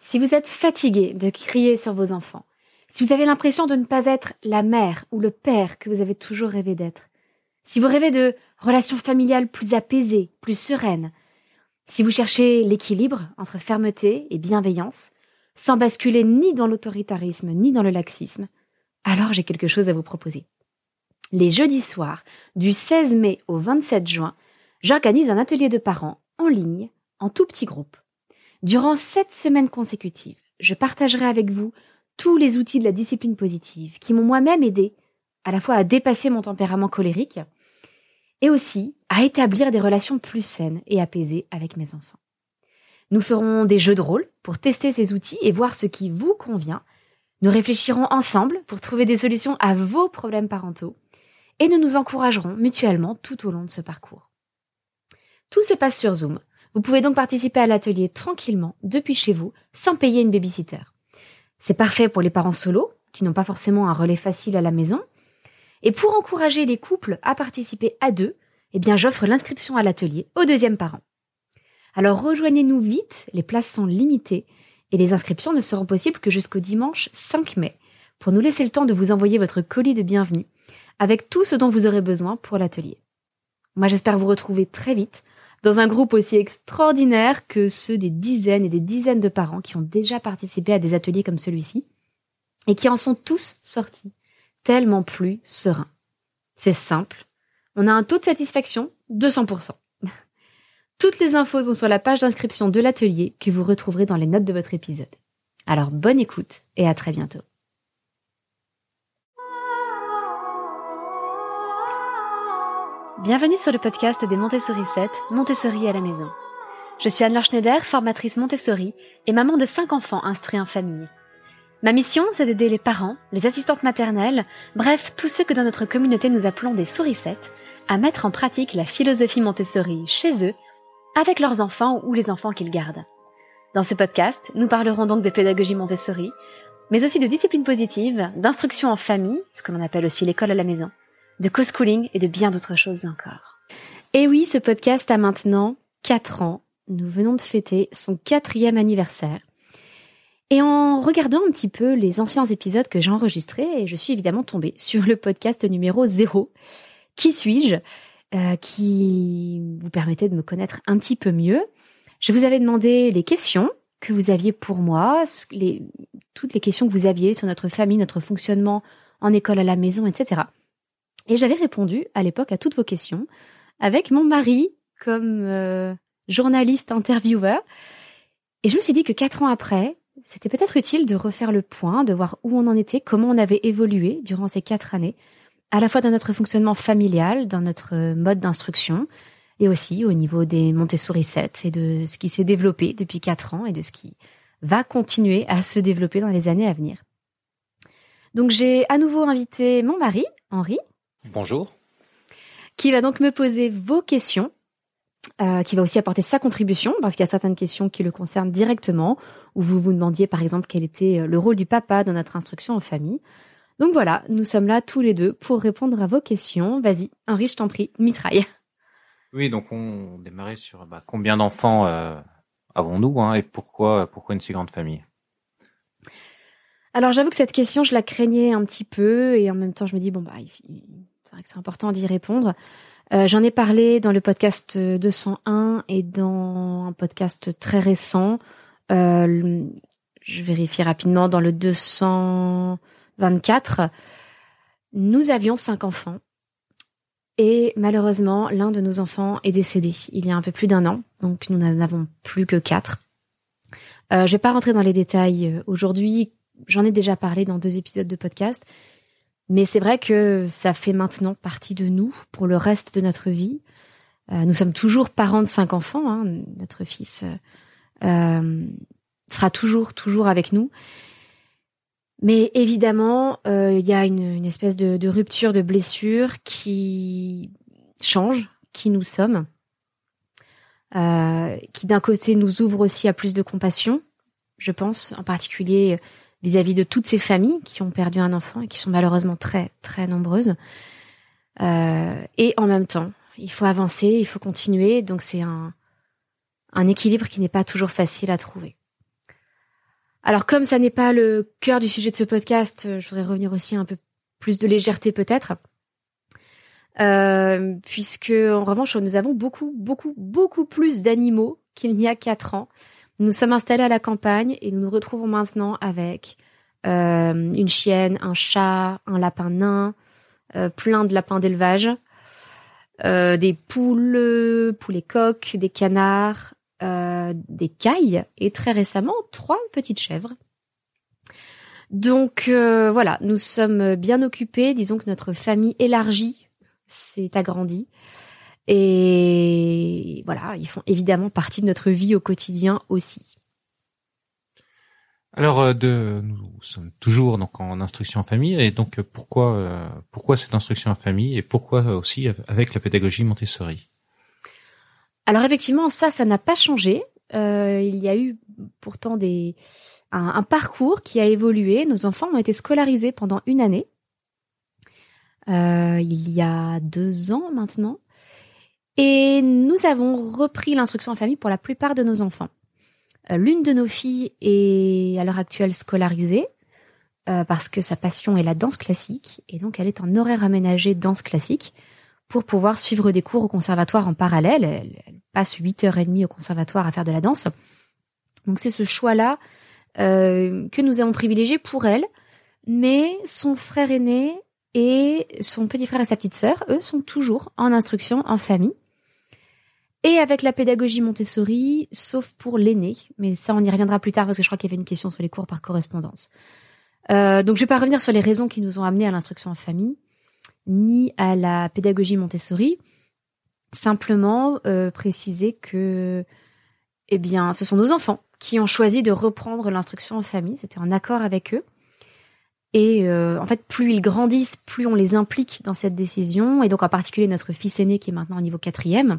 Si vous êtes fatigué de crier sur vos enfants, si vous avez l'impression de ne pas être la mère ou le père que vous avez toujours rêvé d'être, si vous rêvez de relations familiales plus apaisées, plus sereines, si vous cherchez l'équilibre entre fermeté et bienveillance, sans basculer ni dans l'autoritarisme ni dans le laxisme, alors j'ai quelque chose à vous proposer. Les jeudis soirs, du 16 mai au 27 juin, j'organise un atelier de parents en ligne, en tout petit groupe. Durant 7 semaines consécutives, je partagerai avec vous tous les outils de la discipline positive qui m'ont moi-même aidé à la fois à dépasser mon tempérament colérique et aussi à établir des relations plus saines et apaisées avec mes enfants. Nous ferons des jeux de rôle pour tester ces outils et voir ce qui vous convient. Nous réfléchirons ensemble pour trouver des solutions à vos problèmes parentaux et nous nous encouragerons mutuellement tout au long de ce parcours. Tout se passe sur Zoom. Vous pouvez donc participer à l'atelier tranquillement depuis chez vous sans payer une babysitter. C'est parfait pour les parents solos qui n'ont pas forcément un relais facile à la maison. Et pour encourager les couples à participer à deux, j'offre l'inscription à l'atelier au deuxième parent. Alors rejoignez-nous vite, les places sont limitées et les inscriptions ne seront possibles que jusqu'au dimanche 5 mai pour nous laisser le temps de vous envoyer votre colis de bienvenue avec tout ce dont vous aurez besoin pour l'atelier. Moi j'espère vous retrouver très vite dans un groupe aussi extraordinaire que ceux des dizaines et des dizaines de parents qui ont déjà participé à des ateliers comme celui-ci et qui en sont tous sortis tellement plus sereins. C'est simple, on a un taux de satisfaction de 100%. Toutes les infos sont sur la page d'inscription de l'atelier que vous retrouverez dans les notes de votre épisode. Alors bonne écoute et à très bientôt. Bienvenue sur le podcast des Montessori 7, Montessori à la maison. Je suis Anne-Laure Schneider, formatrice Montessori et maman de 5 enfants instruits en famille. Ma mission, c'est d'aider les parents, les assistantes maternelles, bref, tous ceux que dans notre communauté nous appelons des souricettes, à mettre en pratique la philosophie Montessori chez eux, avec leurs enfants ou les enfants qu'ils gardent. Dans ce podcast, nous parlerons donc de pédagogie Montessori, mais aussi de discipline positive, d'instruction en famille, ce que l'on appelle aussi l'école à la maison, de co-schooling et de bien d'autres choses encore. Et oui, ce podcast a maintenant 4 ans. Nous venons de fêter son 4e anniversaire. Et en regardant un petit peu les anciens épisodes que j'ai enregistrés, je suis évidemment tombée sur le podcast numéro 0. Qui suis-je ? Qui vous permettait de me connaître un petit peu mieux. Je vous avais demandé les questions que vous aviez pour moi, toutes les questions que vous aviez sur notre famille, notre fonctionnement en école à la maison, etc. Et j'avais répondu à l'époque à toutes vos questions avec mon mari comme journaliste intervieweur. Et je me suis dit que 4 ans après, c'était peut-être utile de refaire le point, de voir où on en était, comment on avait évolué durant ces 4 années, à la fois dans notre fonctionnement familial, dans notre mode d'instruction, et aussi au niveau des Montessori 7 et de ce qui s'est développé depuis 4 ans et de ce qui va continuer à se développer dans les années à venir. Donc j'ai à nouveau invité mon mari, Henri. Bonjour. Qui va donc me poser vos questions, qui va aussi apporter sa contribution, parce qu'il y a certaines questions qui le concernent directement, où vous vous demandiez par exemple quel était le rôle du papa dans notre instruction en famille. Donc voilà, nous sommes là tous les deux pour répondre à vos questions. Vas-y, Henri, je t'en prie, mitraille. Oui, donc on démarrait sur combien d'enfants avons-nous et pourquoi une si grande famille ? Alors j'avoue que cette question, je la craignais un petit peu et en même temps je me dis, c'est vrai que c'est important d'y répondre. J'en ai parlé dans le podcast 201 et dans un podcast très récent. Je vérifie rapidement, dans le 224, nous avions 5 enfants. Et malheureusement, l'un de nos enfants est décédé il y a un peu plus d'1 an, donc nous n'en avons plus que 4. Je vais pas rentrer dans les détails aujourd'hui, j'en ai déjà parlé dans 2 épisodes de podcast, mais c'est vrai que ça fait maintenant partie de nous pour le reste de notre vie. Nous sommes toujours parents de 5 enfants, notre fils sera toujours avec nous. Mais évidemment, il y a une espèce de rupture, de blessure qui change qui nous sommes, qui d'un côté nous ouvre aussi à plus de compassion, je pense, en particulier vis-à-vis de toutes ces familles qui ont perdu un enfant et qui sont malheureusement très, très nombreuses. Et en même temps, il faut avancer, il faut continuer, donc c'est un équilibre qui n'est pas toujours facile à trouver. Alors comme ça n'est pas le cœur du sujet de ce podcast, je voudrais revenir aussi un peu plus de légèreté peut-être. Puisque en revanche nous avons beaucoup plus d'animaux qu'il n'y a 4 ans. Nous sommes installés à la campagne et nous nous retrouvons maintenant avec une chienne, un chat, un lapin nain, plein de lapins d'élevage, des poules, poulets coqs, des canards, des cailles et très récemment 3 petites chèvres. Donc voilà, nous sommes bien occupés, disons que notre famille élargie s'est agrandie et voilà, ils font évidemment partie de notre vie au quotidien aussi. Alors, nous sommes toujours donc en instruction en famille, et donc pourquoi cette instruction en famille et pourquoi aussi avec la pédagogie Montessori? Alors effectivement, ça n'a pas changé. Il y a eu pourtant un parcours qui a évolué. Nos enfants ont été scolarisés pendant 1 année, il y a 2 ans maintenant, et nous avons repris l'instruction en famille pour la plupart de nos enfants. L'une de nos filles est à l'heure actuelle scolarisée parce que sa passion est la danse classique et donc elle est en horaire aménagé danse classique pour pouvoir suivre des cours au conservatoire en parallèle. Elle passe 8h30 au conservatoire à faire de la danse. Donc c'est ce choix-là que nous avons privilégié pour elle, mais son frère aîné et son petit frère et sa petite sœur, eux, sont toujours en instruction en famille. Et avec la pédagogie Montessori, sauf pour l'aîné, mais ça on y reviendra plus tard parce que je crois qu'il y avait une question sur les cours par correspondance. Donc je vais pas revenir sur les raisons qui nous ont amenés à l'instruction en famille, ni à la pédagogie Montessori. Simplement préciser que, eh bien, ce sont nos enfants qui ont choisi de reprendre l'instruction en famille. C'était en accord avec eux. Et en fait, plus ils grandissent, plus on les implique dans cette décision. Et donc en particulier notre fils aîné qui est maintenant au niveau 4e.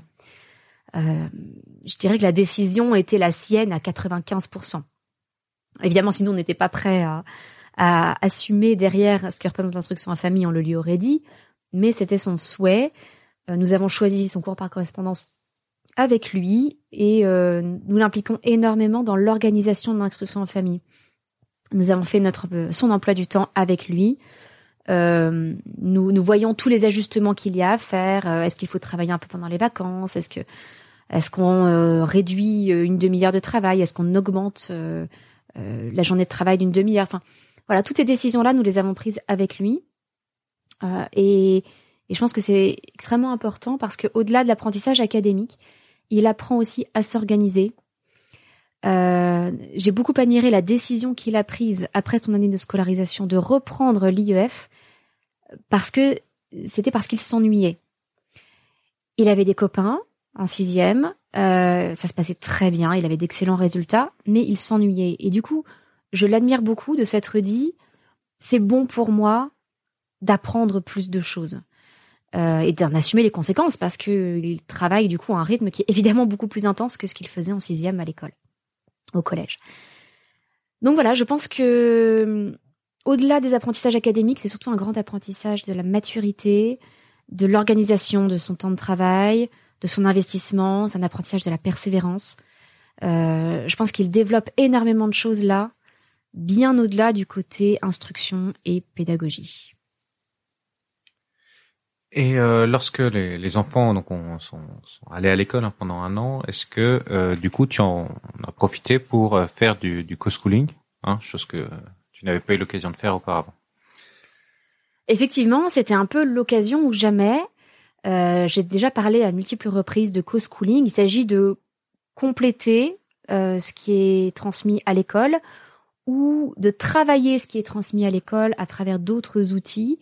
Je dirais que la décision était la sienne à 95%. Évidemment, sinon on n'était pas prêt à assumer derrière ce que représente l'instruction en famille, on le lui aurait dit, mais c'était son souhait. Nous avons choisi son cours par correspondance avec lui et nous l'impliquons énormément dans l'organisation de l'instruction en famille. Nous avons fait son emploi du temps avec lui. Nous voyons tous les ajustements qu'il y a à faire. Est-ce qu'il faut travailler un peu pendant les vacances? Est-ce qu'on réduit une demi-heure de travail? Est-ce qu'on augmente la journée de travail d'une demi-heure? Enfin, voilà, toutes ces décisions-là, nous les avons prises avec lui. Et je pense que c'est extrêmement important parce que au-delà de l'apprentissage académique, il apprend aussi à s'organiser. J'ai beaucoup admiré la décision qu'il a prise après son année de scolarisation de reprendre l'IEF parce qu'il s'ennuyait. Il avait des copains en 6e, ça se passait très bien, il avait d'excellents résultats, mais il s'ennuyait. Et du coup, je l'admire beaucoup de s'être dit, c'est bon pour moi d'apprendre plus de choses et d'en assumer les conséquences parce qu'il travaille du coup à un rythme qui est évidemment beaucoup plus intense que ce qu'il faisait en 6e à l'école, au collège. Donc voilà, je pense que au-delà des apprentissages académiques, c'est surtout un grand apprentissage de la maturité, de l'organisation de son temps de travail, de son investissement, c'est un apprentissage de la persévérance. Je pense qu'il développe énormément de choses là, bien au-delà du côté instruction et pédagogie. Et lorsque les enfants donc sont allés à l'école pendant 1 an, est-ce que du coup tu en as profité pour faire du co-schooling, chose que tu n'avais pas eu l'occasion de faire auparavant? Effectivement, c'était un peu l'occasion ou jamais. J'ai déjà parlé à multiples reprises de co-schooling. Il s'agit de compléter ce qui est transmis à l'école ou de travailler ce qui est transmis à l'école à travers d'autres outils,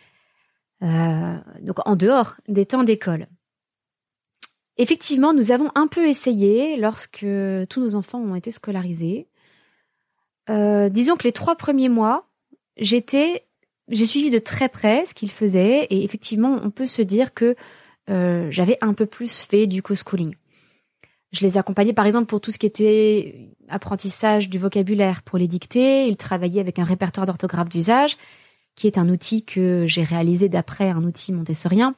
donc en dehors des temps d'école. Effectivement, nous avons un peu essayé lorsque tous nos enfants ont été scolarisés. Disons que les 3 premiers mois, j'ai suivi de très près ce qu'ils faisaient et effectivement, on peut se dire que j'avais un peu plus fait du co-schooling. Je les accompagnais par exemple pour tout ce qui était apprentissage du vocabulaire pour les dictées. Ils travaillaient avec un répertoire d'orthographe d'usage, qui est un outil que j'ai réalisé d'après un outil montessorien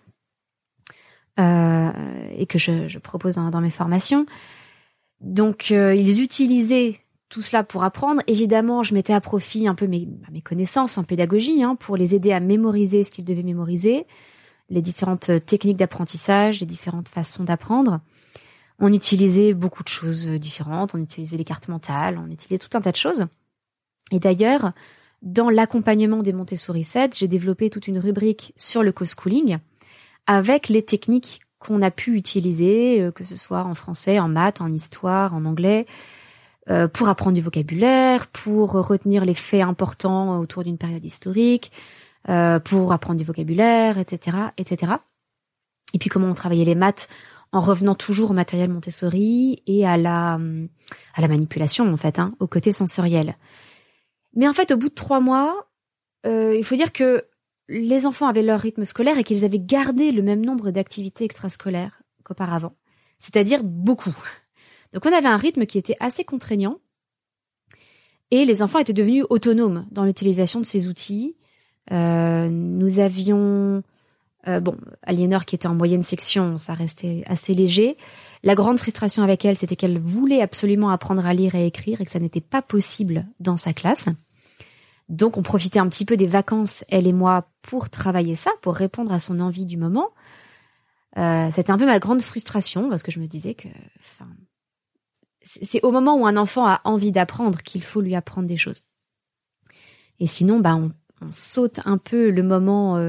et que je propose dans mes formations. Donc ils utilisaient tout cela pour apprendre. Évidemment, je mettais à profit un peu mes connaissances en pédagogie pour les aider à mémoriser ce qu'ils devaient mémoriser, les différentes techniques d'apprentissage, les différentes façons d'apprendre. On utilisait beaucoup de choses différentes, on utilisait les cartes mentales, on utilisait tout un tas de choses. Et d'ailleurs, dans l'accompagnement des Montessori 7, j'ai développé toute une rubrique sur le co-schooling avec les techniques qu'on a pu utiliser, que ce soit en français, en maths, en histoire, en anglais, pour apprendre du vocabulaire, pour retenir les faits importants autour d'une période historique, pour apprendre du vocabulaire, etc., etc. Et puis comment on travaillait les maths en revenant toujours au matériel Montessori et à la manipulation, en fait, au côté sensoriel. Mais en fait, au bout de 3 mois, il faut dire que les enfants avaient leur rythme scolaire et qu'ils avaient gardé le même nombre d'activités extrascolaires qu'auparavant, c'est-à-dire beaucoup. Donc on avait un rythme qui était assez contraignant et les enfants étaient devenus autonomes dans l'utilisation de ces outils. Nous avions Aliénor qui était en moyenne section, ça restait assez léger. La grande frustration avec elle, c'était qu'elle voulait absolument apprendre à lire et écrire et que ça n'était pas possible dans sa classe. Donc on profitait un petit peu des vacances, elle et moi, pour travailler ça, pour répondre à son envie du moment. C'était un peu ma grande frustration parce que je me disais que c'est au moment où un enfant a envie d'apprendre qu'il faut lui apprendre des choses. Et sinon, on saute un peu le moment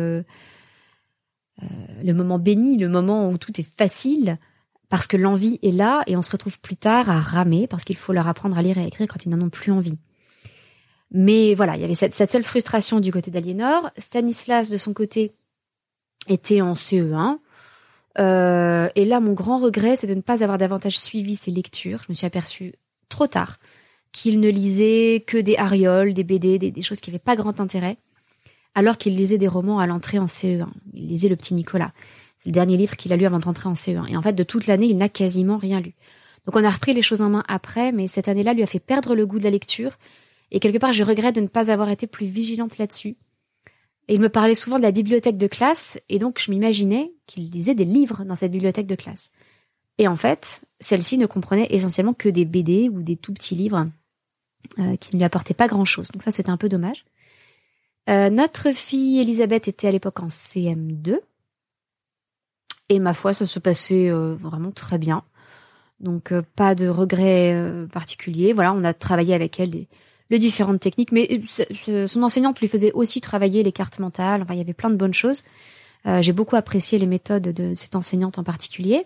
béni, le moment où tout est facile, parce que l'envie est là et on se retrouve plus tard à ramer parce qu'il faut leur apprendre à lire et à écrire quand ils n'en ont plus envie. Mais voilà, il y avait cette seule frustration du côté d'Aliénor. Stanislas, de son côté, était en CE1. Et là, mon grand regret, c'est de ne pas avoir davantage suivi ses lectures. Je me suis aperçue trop tard qu'il ne lisait que des Ariol, des BD, des choses qui n'avaient pas grand intérêt, alors qu'il lisait des romans à l'entrée en CE1. Il lisait Le Petit Nicolas. C'est le dernier livre qu'il a lu avant de rentrer en CE1. Et en fait, de toute l'année, il n'a quasiment rien lu. Donc on a repris les choses en main après, mais cette année-là lui a fait perdre le goût de la lecture. Et quelque part, je regrette de ne pas avoir été plus vigilante là-dessus. Et il me parlait souvent de la bibliothèque de classe, et donc je m'imaginais qu'il lisait des livres dans cette bibliothèque de classe. Et en fait, celle-ci ne comprenait essentiellement que des BD ou des tout petits livres qui ne lui apportaient pas grand-chose. Donc ça, c'était un peu dommage. Notre fille Elisabeth était à l'époque en CM2. Et ma foi, ça se passait vraiment très bien. Donc pas de regrets particuliers. Voilà, on a travaillé avec elle les différentes techniques, mais son enseignante lui faisait aussi travailler les cartes mentales. Enfin, il y avait plein de bonnes choses. J'ai beaucoup apprécié les méthodes de cette enseignante en particulier.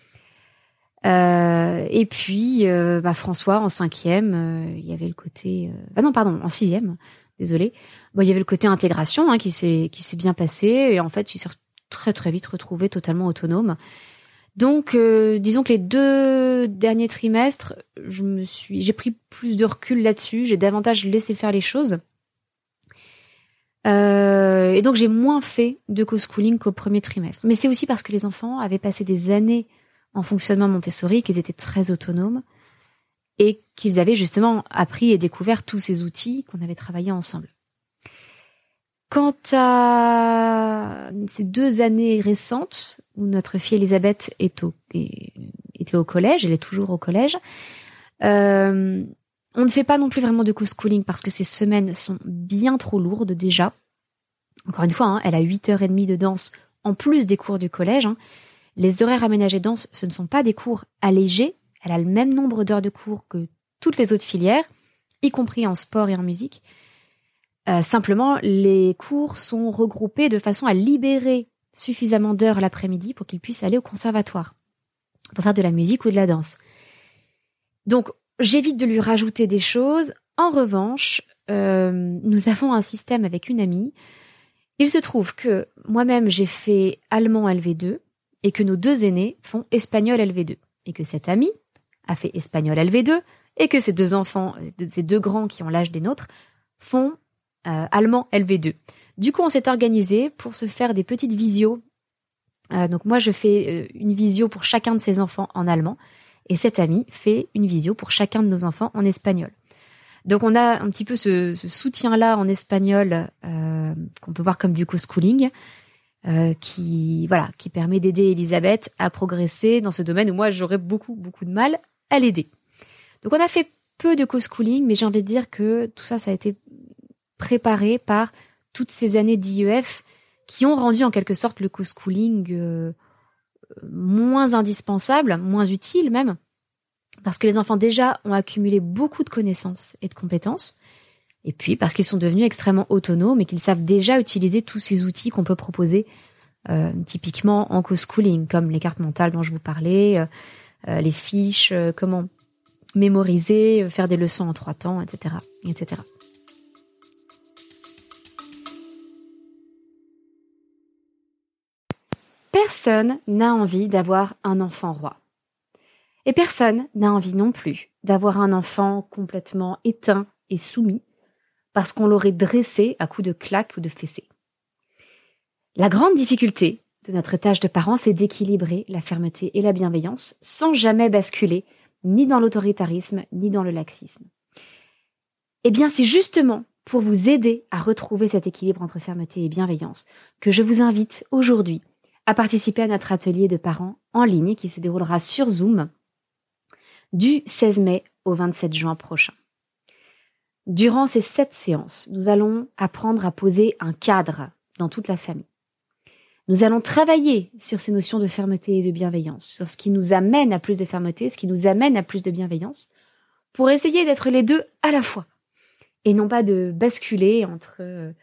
Et puis, François, en 5e, il y avait le côté... en 6e, désolée. Il y avait le côté intégration qui s'est bien passé. Et en fait, il s'est très très vite retrouvé totalement autonome. Donc, disons que les 2 derniers trimestres, j'ai pris plus de recul là-dessus, j'ai davantage laissé faire les choses. Et donc, j'ai moins fait de co-schooling qu'au premier trimestre. Mais c'est aussi parce que les enfants avaient passé des années en fonctionnement Montessori, qu'ils étaient très autonomes et qu'ils avaient justement appris et découvert tous ces outils qu'on avait travaillés ensemble. Quant à ces 2 années récentes, où notre fille Elisabeth était au collège, elle est toujours au collège, on ne fait pas non plus vraiment de co-schooling parce que ces semaines sont bien trop lourdes déjà. Encore une fois, elle a 8h30 de danse en plus des cours du collège. Les horaires aménagés danse, ce ne sont pas des cours allégés. Elle a le même nombre d'heures de cours que toutes les autres filières, y compris en sport et en musique. Simplement, les cours sont regroupés de façon à libérer suffisamment d'heures l'après-midi pour qu'ils puissent aller au conservatoire pour faire de la musique ou de la danse. Donc, j'évite de lui rajouter des choses. En revanche, nous avons un système avec une amie. Il se trouve que moi-même, j'ai fait allemand LV2 et que nos 2 aînés font espagnol LV2. Et que cette amie a fait espagnol LV2 et que ces 2 enfants, ces 2 grands qui ont l'âge des nôtres, font allemand LV2. Du coup, on s'est organisé pour se faire des petites visios. Donc moi, je fais une visio pour chacun de ses enfants en allemand et cette amie fait une visio pour chacun de nos enfants en espagnol. Donc on a un petit peu ce soutien-là en espagnol qu'on peut voir comme du co-schooling qui permet d'aider Elisabeth à progresser dans ce domaine où moi, j'aurais beaucoup, beaucoup de mal à l'aider. Donc on a fait peu de co-schooling, mais j'ai envie de dire que tout ça, ça a été préparé par toutes ces années d'IEF qui ont rendu en quelque sorte le co-schooling moins indispensable, moins utile même, parce que les enfants déjà ont accumulé beaucoup de connaissances et de compétences, et puis parce qu'ils sont devenus extrêmement autonomes et qu'ils savent déjà utiliser tous ces outils qu'on peut proposer typiquement en co-schooling, comme les cartes mentales dont je vous parlais, les fiches, comment mémoriser, faire des leçons en 3 temps, etc., etc. Personne n'a envie d'avoir un enfant roi. Et personne n'a envie non plus d'avoir un enfant complètement éteint et soumis parce qu'on l'aurait dressé à coups de claques ou de fessées. La grande difficulté de notre tâche de parent, c'est d'équilibrer la fermeté et la bienveillance sans jamais basculer ni dans l'autoritarisme ni dans le laxisme. Eh bien, c'est justement pour vous aider à retrouver cet équilibre entre fermeté et bienveillance que je vous invite aujourd'hui à participer à notre atelier de parents en ligne qui se déroulera sur Zoom du 16 mai au 27 juin prochain. Durant ces 7 séances, nous allons apprendre à poser un cadre dans toute la famille. Nous allons travailler sur ces notions de fermeté et de bienveillance, sur ce qui nous amène à plus de fermeté, ce qui nous amène à plus de bienveillance, pour essayer d'être les deux à la fois, et non pas de basculer entre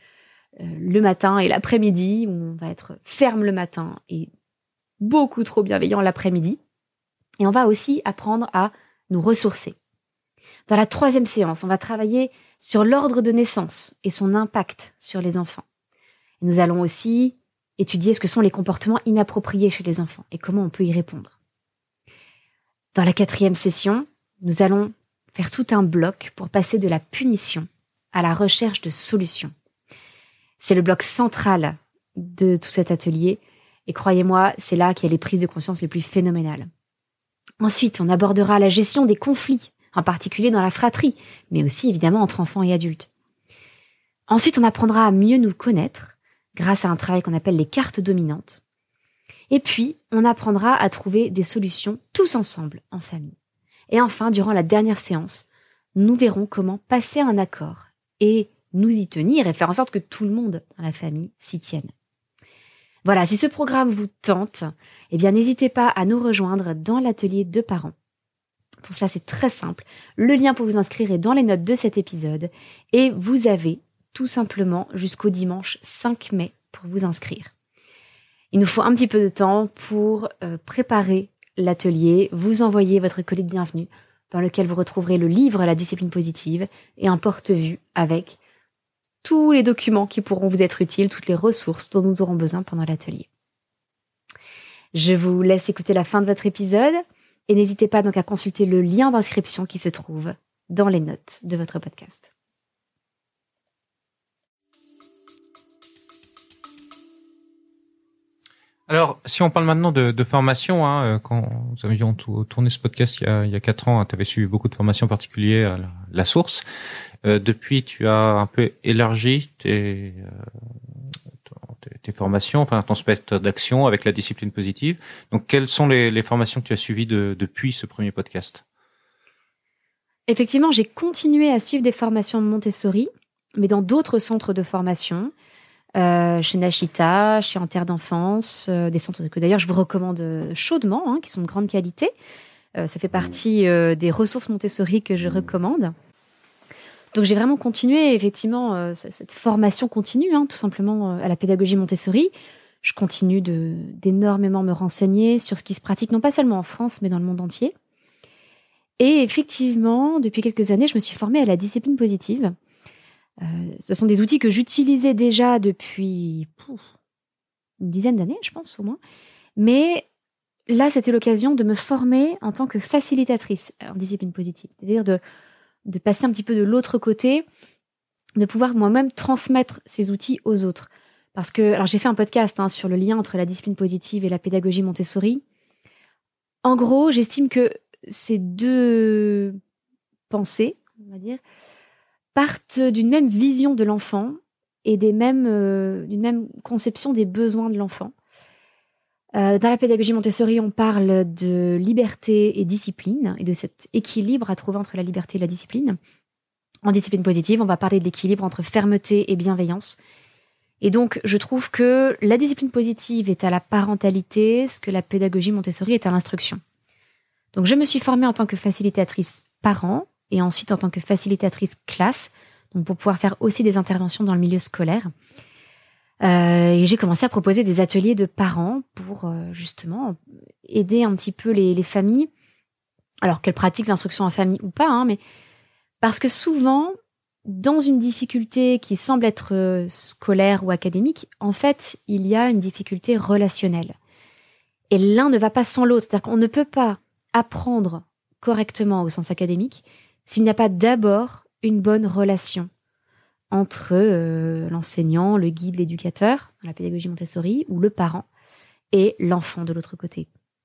le matin et l'après-midi, où on va être ferme le matin et beaucoup trop bienveillant l'après-midi, et on va aussi apprendre à nous ressourcer. Dans la 3e séance, on va travailler sur l'ordre de naissance et son impact sur les enfants. Et nous allons aussi étudier ce que sont les comportements inappropriés chez les enfants et comment on peut y répondre. Dans la 4e session, nous allons faire tout un bloc pour passer de la punition à la recherche de solutions. C'est le bloc central de tout cet atelier et croyez-moi, c'est là qu'il y a les prises de conscience les plus phénoménales. Ensuite, on abordera la gestion des conflits, en particulier dans la fratrie, mais aussi évidemment entre enfants et adultes. Ensuite, on apprendra à mieux nous connaître grâce à un travail qu'on appelle les cartes dominantes. Et puis, on apprendra à trouver des solutions tous ensemble, en famille. Et enfin, durant la dernière séance, nous verrons comment passer à un accord et nous y tenir et faire en sorte que tout le monde dans la famille s'y tienne. Voilà, si ce programme vous tente, eh bien n'hésitez pas à nous rejoindre dans l'atelier de parents. Pour cela, c'est très simple. Le lien pour vous inscrire est dans les notes de cet épisode et vous avez tout simplement jusqu'au dimanche 5 mai pour vous inscrire. Il nous faut un petit peu de temps pour préparer l'atelier, vous envoyer votre colis de bienvenue dans lequel vous retrouverez le livre La discipline positive et un porte-vue avec tous les documents qui pourront vous être utiles, toutes les ressources dont nous aurons besoin pendant l'atelier. Je vous laisse écouter la fin de votre épisode et n'hésitez pas donc à consulter le lien d'inscription qui se trouve dans les notes de votre podcast. Alors, si on parle maintenant de formation, quand nous avions tourné ce podcast il y a 4 ans, tu avais suivi beaucoup de formations particulières à la source. Depuis, tu as un peu élargi tes formations, enfin ton spectre d'action avec la discipline positive. Donc, quelles sont les formations que tu as suivies depuis ce premier podcast ? Effectivement, j'ai continué à suivre des formations de Montessori, mais dans d'autres centres de formation. Chez Nashita, chez En Terre d'Enfance, des centres que d'ailleurs je vous recommande chaudement, qui sont de grande qualité. Ça fait partie des ressources Montessori que je recommande. Donc j'ai vraiment continué effectivement cette formation continue, tout simplement à la pédagogie Montessori. Je continue d'énormément me renseigner sur ce qui se pratique, non pas seulement en France, mais dans le monde entier. Et effectivement, depuis quelques années, je me suis formée à la discipline positive. Ce sont des outils que j'utilisais déjà depuis une dizaine d'années, je pense au moins. Mais là, c'était l'occasion de me former en tant que facilitatrice en discipline positive. C'est-à-dire de passer un petit peu de l'autre côté, de pouvoir moi-même transmettre ces outils aux autres. Parce que, alors j'ai fait un podcast sur le lien entre la discipline positive et la pédagogie Montessori. En gros, j'estime que ces deux pensées, on va dire, partent d'une même vision de l'enfant et d'une même conception des besoins de l'enfant. Dans la pédagogie Montessori, on parle de liberté et discipline, et de cet équilibre à trouver entre la liberté et la discipline. En discipline positive, on va parler de l'équilibre entre fermeté et bienveillance. Et donc, je trouve que la discipline positive est à la parentalité, ce que la pédagogie Montessori est à l'instruction. Donc, je me suis formée en tant que facilitatrice parent, et ensuite en tant que facilitatrice classe, donc pour pouvoir faire aussi des interventions dans le milieu scolaire. Et j'ai commencé à proposer des ateliers de parents pour justement aider un petit peu les familles, alors qu'elles pratiquent l'instruction en famille ou pas, mais parce que souvent, dans une difficulté qui semble être scolaire ou académique, en fait, il y a une difficulté relationnelle. Et l'un ne va pas sans l'autre. C'est-à-dire qu'on ne peut pas apprendre correctement au sens académique s'il n'y a pas d'abord une bonne relation entre l'enseignant, le guide, l'éducateur, dans la pédagogie Montessori, ou le parent, et l'enfant de l'autre côté.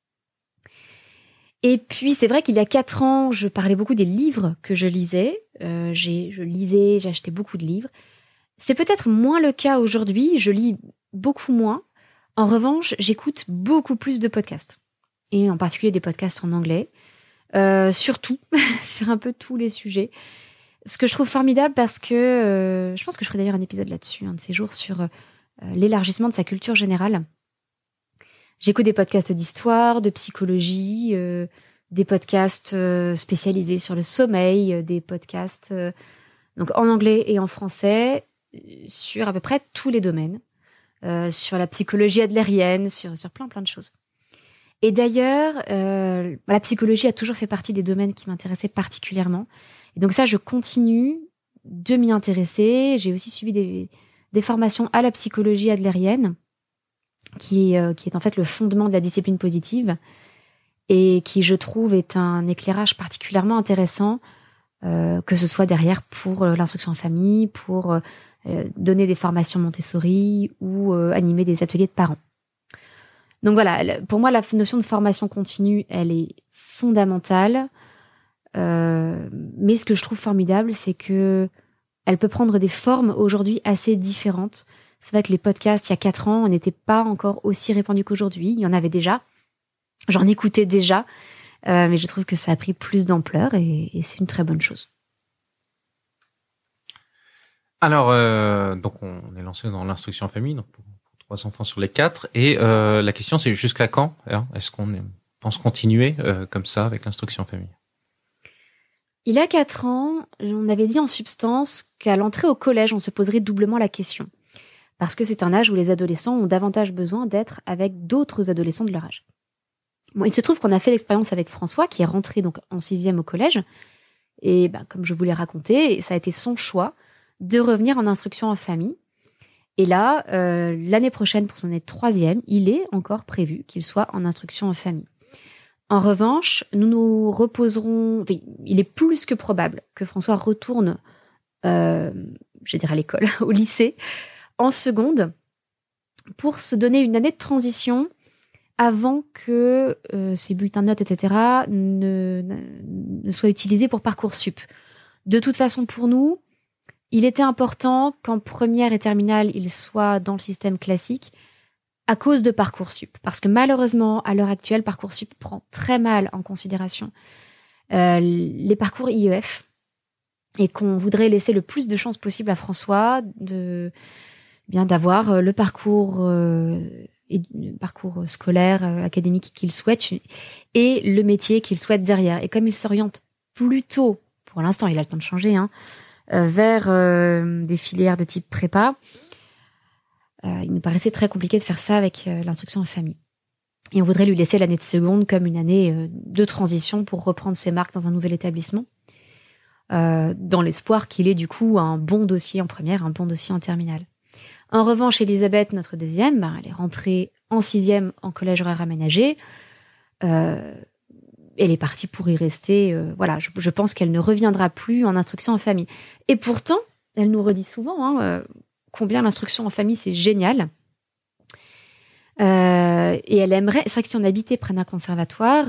Et puis, c'est vrai qu'il y a 4 ans, je parlais beaucoup des livres que je lisais. J'ai acheté beaucoup de livres. C'est peut-être moins le cas aujourd'hui, je lis beaucoup moins. En revanche, j'écoute beaucoup plus de podcasts, et en particulier des podcasts en anglais, surtout, sur un peu tous les sujets. Ce que je trouve formidable parce que, je pense que je ferai d'ailleurs un épisode là-dessus, un de ces jours, sur l'élargissement de sa culture générale. J'écoute des podcasts d'histoire, de psychologie, des podcasts spécialisés sur le sommeil, des podcasts donc en anglais et en français, sur à peu près tous les domaines, sur la psychologie adlérienne, sur plein de choses. Et d'ailleurs, la psychologie a toujours fait partie des domaines qui m'intéressaient particulièrement. Et donc ça, je continue de m'y intéresser. J'ai aussi suivi des formations à la psychologie adlérienne, qui est en fait le fondement de la discipline positive, et qui, je trouve, est un éclairage particulièrement intéressant, que ce soit derrière pour l'instruction en famille, pour donner des formations Montessori ou animer des ateliers de parents. Donc voilà, pour moi, la notion de formation continue, elle est fondamentale. Mais ce que je trouve formidable, c'est que elle peut prendre des formes aujourd'hui assez différentes. C'est vrai que les podcasts, il y a 4 ans, n'étaient pas encore aussi répandus qu'aujourd'hui. Il y en avait déjà. J'en écoutais déjà. Mais je trouve que ça a pris plus d'ampleur et c'est une très bonne chose. Alors, donc on est lancé dans l'instruction en famille, donc pour 3 enfants sur les 4. Et la question, c'est jusqu'à quand, hein, est-ce qu'on pense continuer comme ça avec l'instruction en famille ? Il y a 4 ans, on avait dit en substance qu'à l'entrée au collège, on se poserait doublement la question. Parce que c'est un âge où les adolescents ont davantage besoin d'être avec d'autres adolescents de leur âge. Bon, il se trouve qu'on a fait l'expérience avec François, qui est rentré donc en 6e au collège. Et comme je vous l'ai raconté, ça a été son choix de revenir en instruction en famille. Et là, l'année prochaine, pour son année de 3e, il est encore prévu qu'il soit en instruction en famille. En revanche, nous reposerons... il est plus que probable que François retourne, à l'école, au lycée, en seconde, pour se donner une année de transition avant que ces bulletins de notes, etc., ne soient utilisés pour Parcoursup. De toute façon, pour nous, il était important qu'en première et terminale, il soit dans le système classique, à cause de Parcoursup. Parce que malheureusement, à l'heure actuelle, Parcoursup prend très mal en considération les parcours IEF, et qu'on voudrait laisser le plus de chances possible à François d'avoir le parcours scolaire, académique qu'il souhaite, et le métier qu'il souhaite derrière. Et comme il s'oriente plutôt, pour l'instant, il a le temps de changer, vers des filières de type prépa, il nous paraissait très compliqué de faire ça avec l'instruction en famille. Et on voudrait lui laisser l'année de seconde comme une année de transition pour reprendre ses marques dans un nouvel établissement, dans l'espoir qu'il ait du coup un bon dossier en première, un bon dossier en terminale. En revanche, Elisabeth, notre deuxième, elle est rentrée en 6e en collège horaire aménagé. Elle est partie pour y rester. Je pense qu'elle ne reviendra plus en instruction en famille. Et pourtant, elle nous redit souvent combien l'instruction en famille, c'est génial. Et elle aimerait... C'est vrai que si on habitait près d'un conservatoire,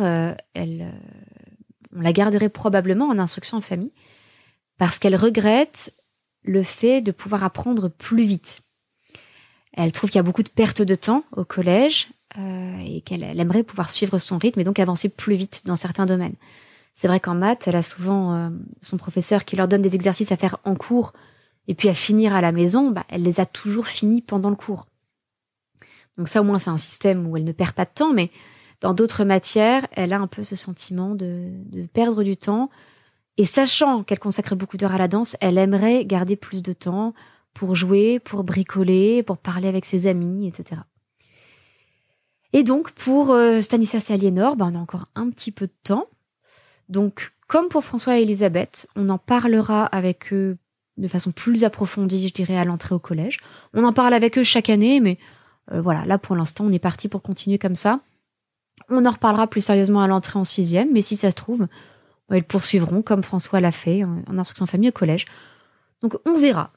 on la garderait probablement en instruction en famille, parce qu'elle regrette le fait de pouvoir apprendre plus vite. Elle trouve qu'il y a beaucoup de pertes de temps au collège, et elle aimerait pouvoir suivre son rythme et donc avancer plus vite dans certains domaines. C'est vrai qu'en maths, elle a souvent son professeur qui leur donne des exercices à faire en cours et puis à finir à la maison, elle les a toujours finis pendant le cours. Donc ça, au moins, c'est un système où elle ne perd pas de temps, mais dans d'autres matières, elle a un peu ce sentiment de perdre du temps. Et sachant qu'elle consacre beaucoup d'heures à la danse, elle aimerait garder plus de temps pour jouer, pour bricoler, pour parler avec ses amis, etc. Et donc, pour Stanislas et Aliénor, on a encore un petit peu de temps. Donc, comme pour François et Elisabeth, on en parlera avec eux de façon plus approfondie, je dirais, à l'entrée au collège. On en parle avec eux chaque année, mais voilà, là, pour l'instant, on est parti pour continuer comme ça. On en reparlera plus sérieusement à l'entrée en 6e, mais si ça se trouve, ils poursuivront, comme François l'a fait, en instruction famille au collège. Donc, on verra.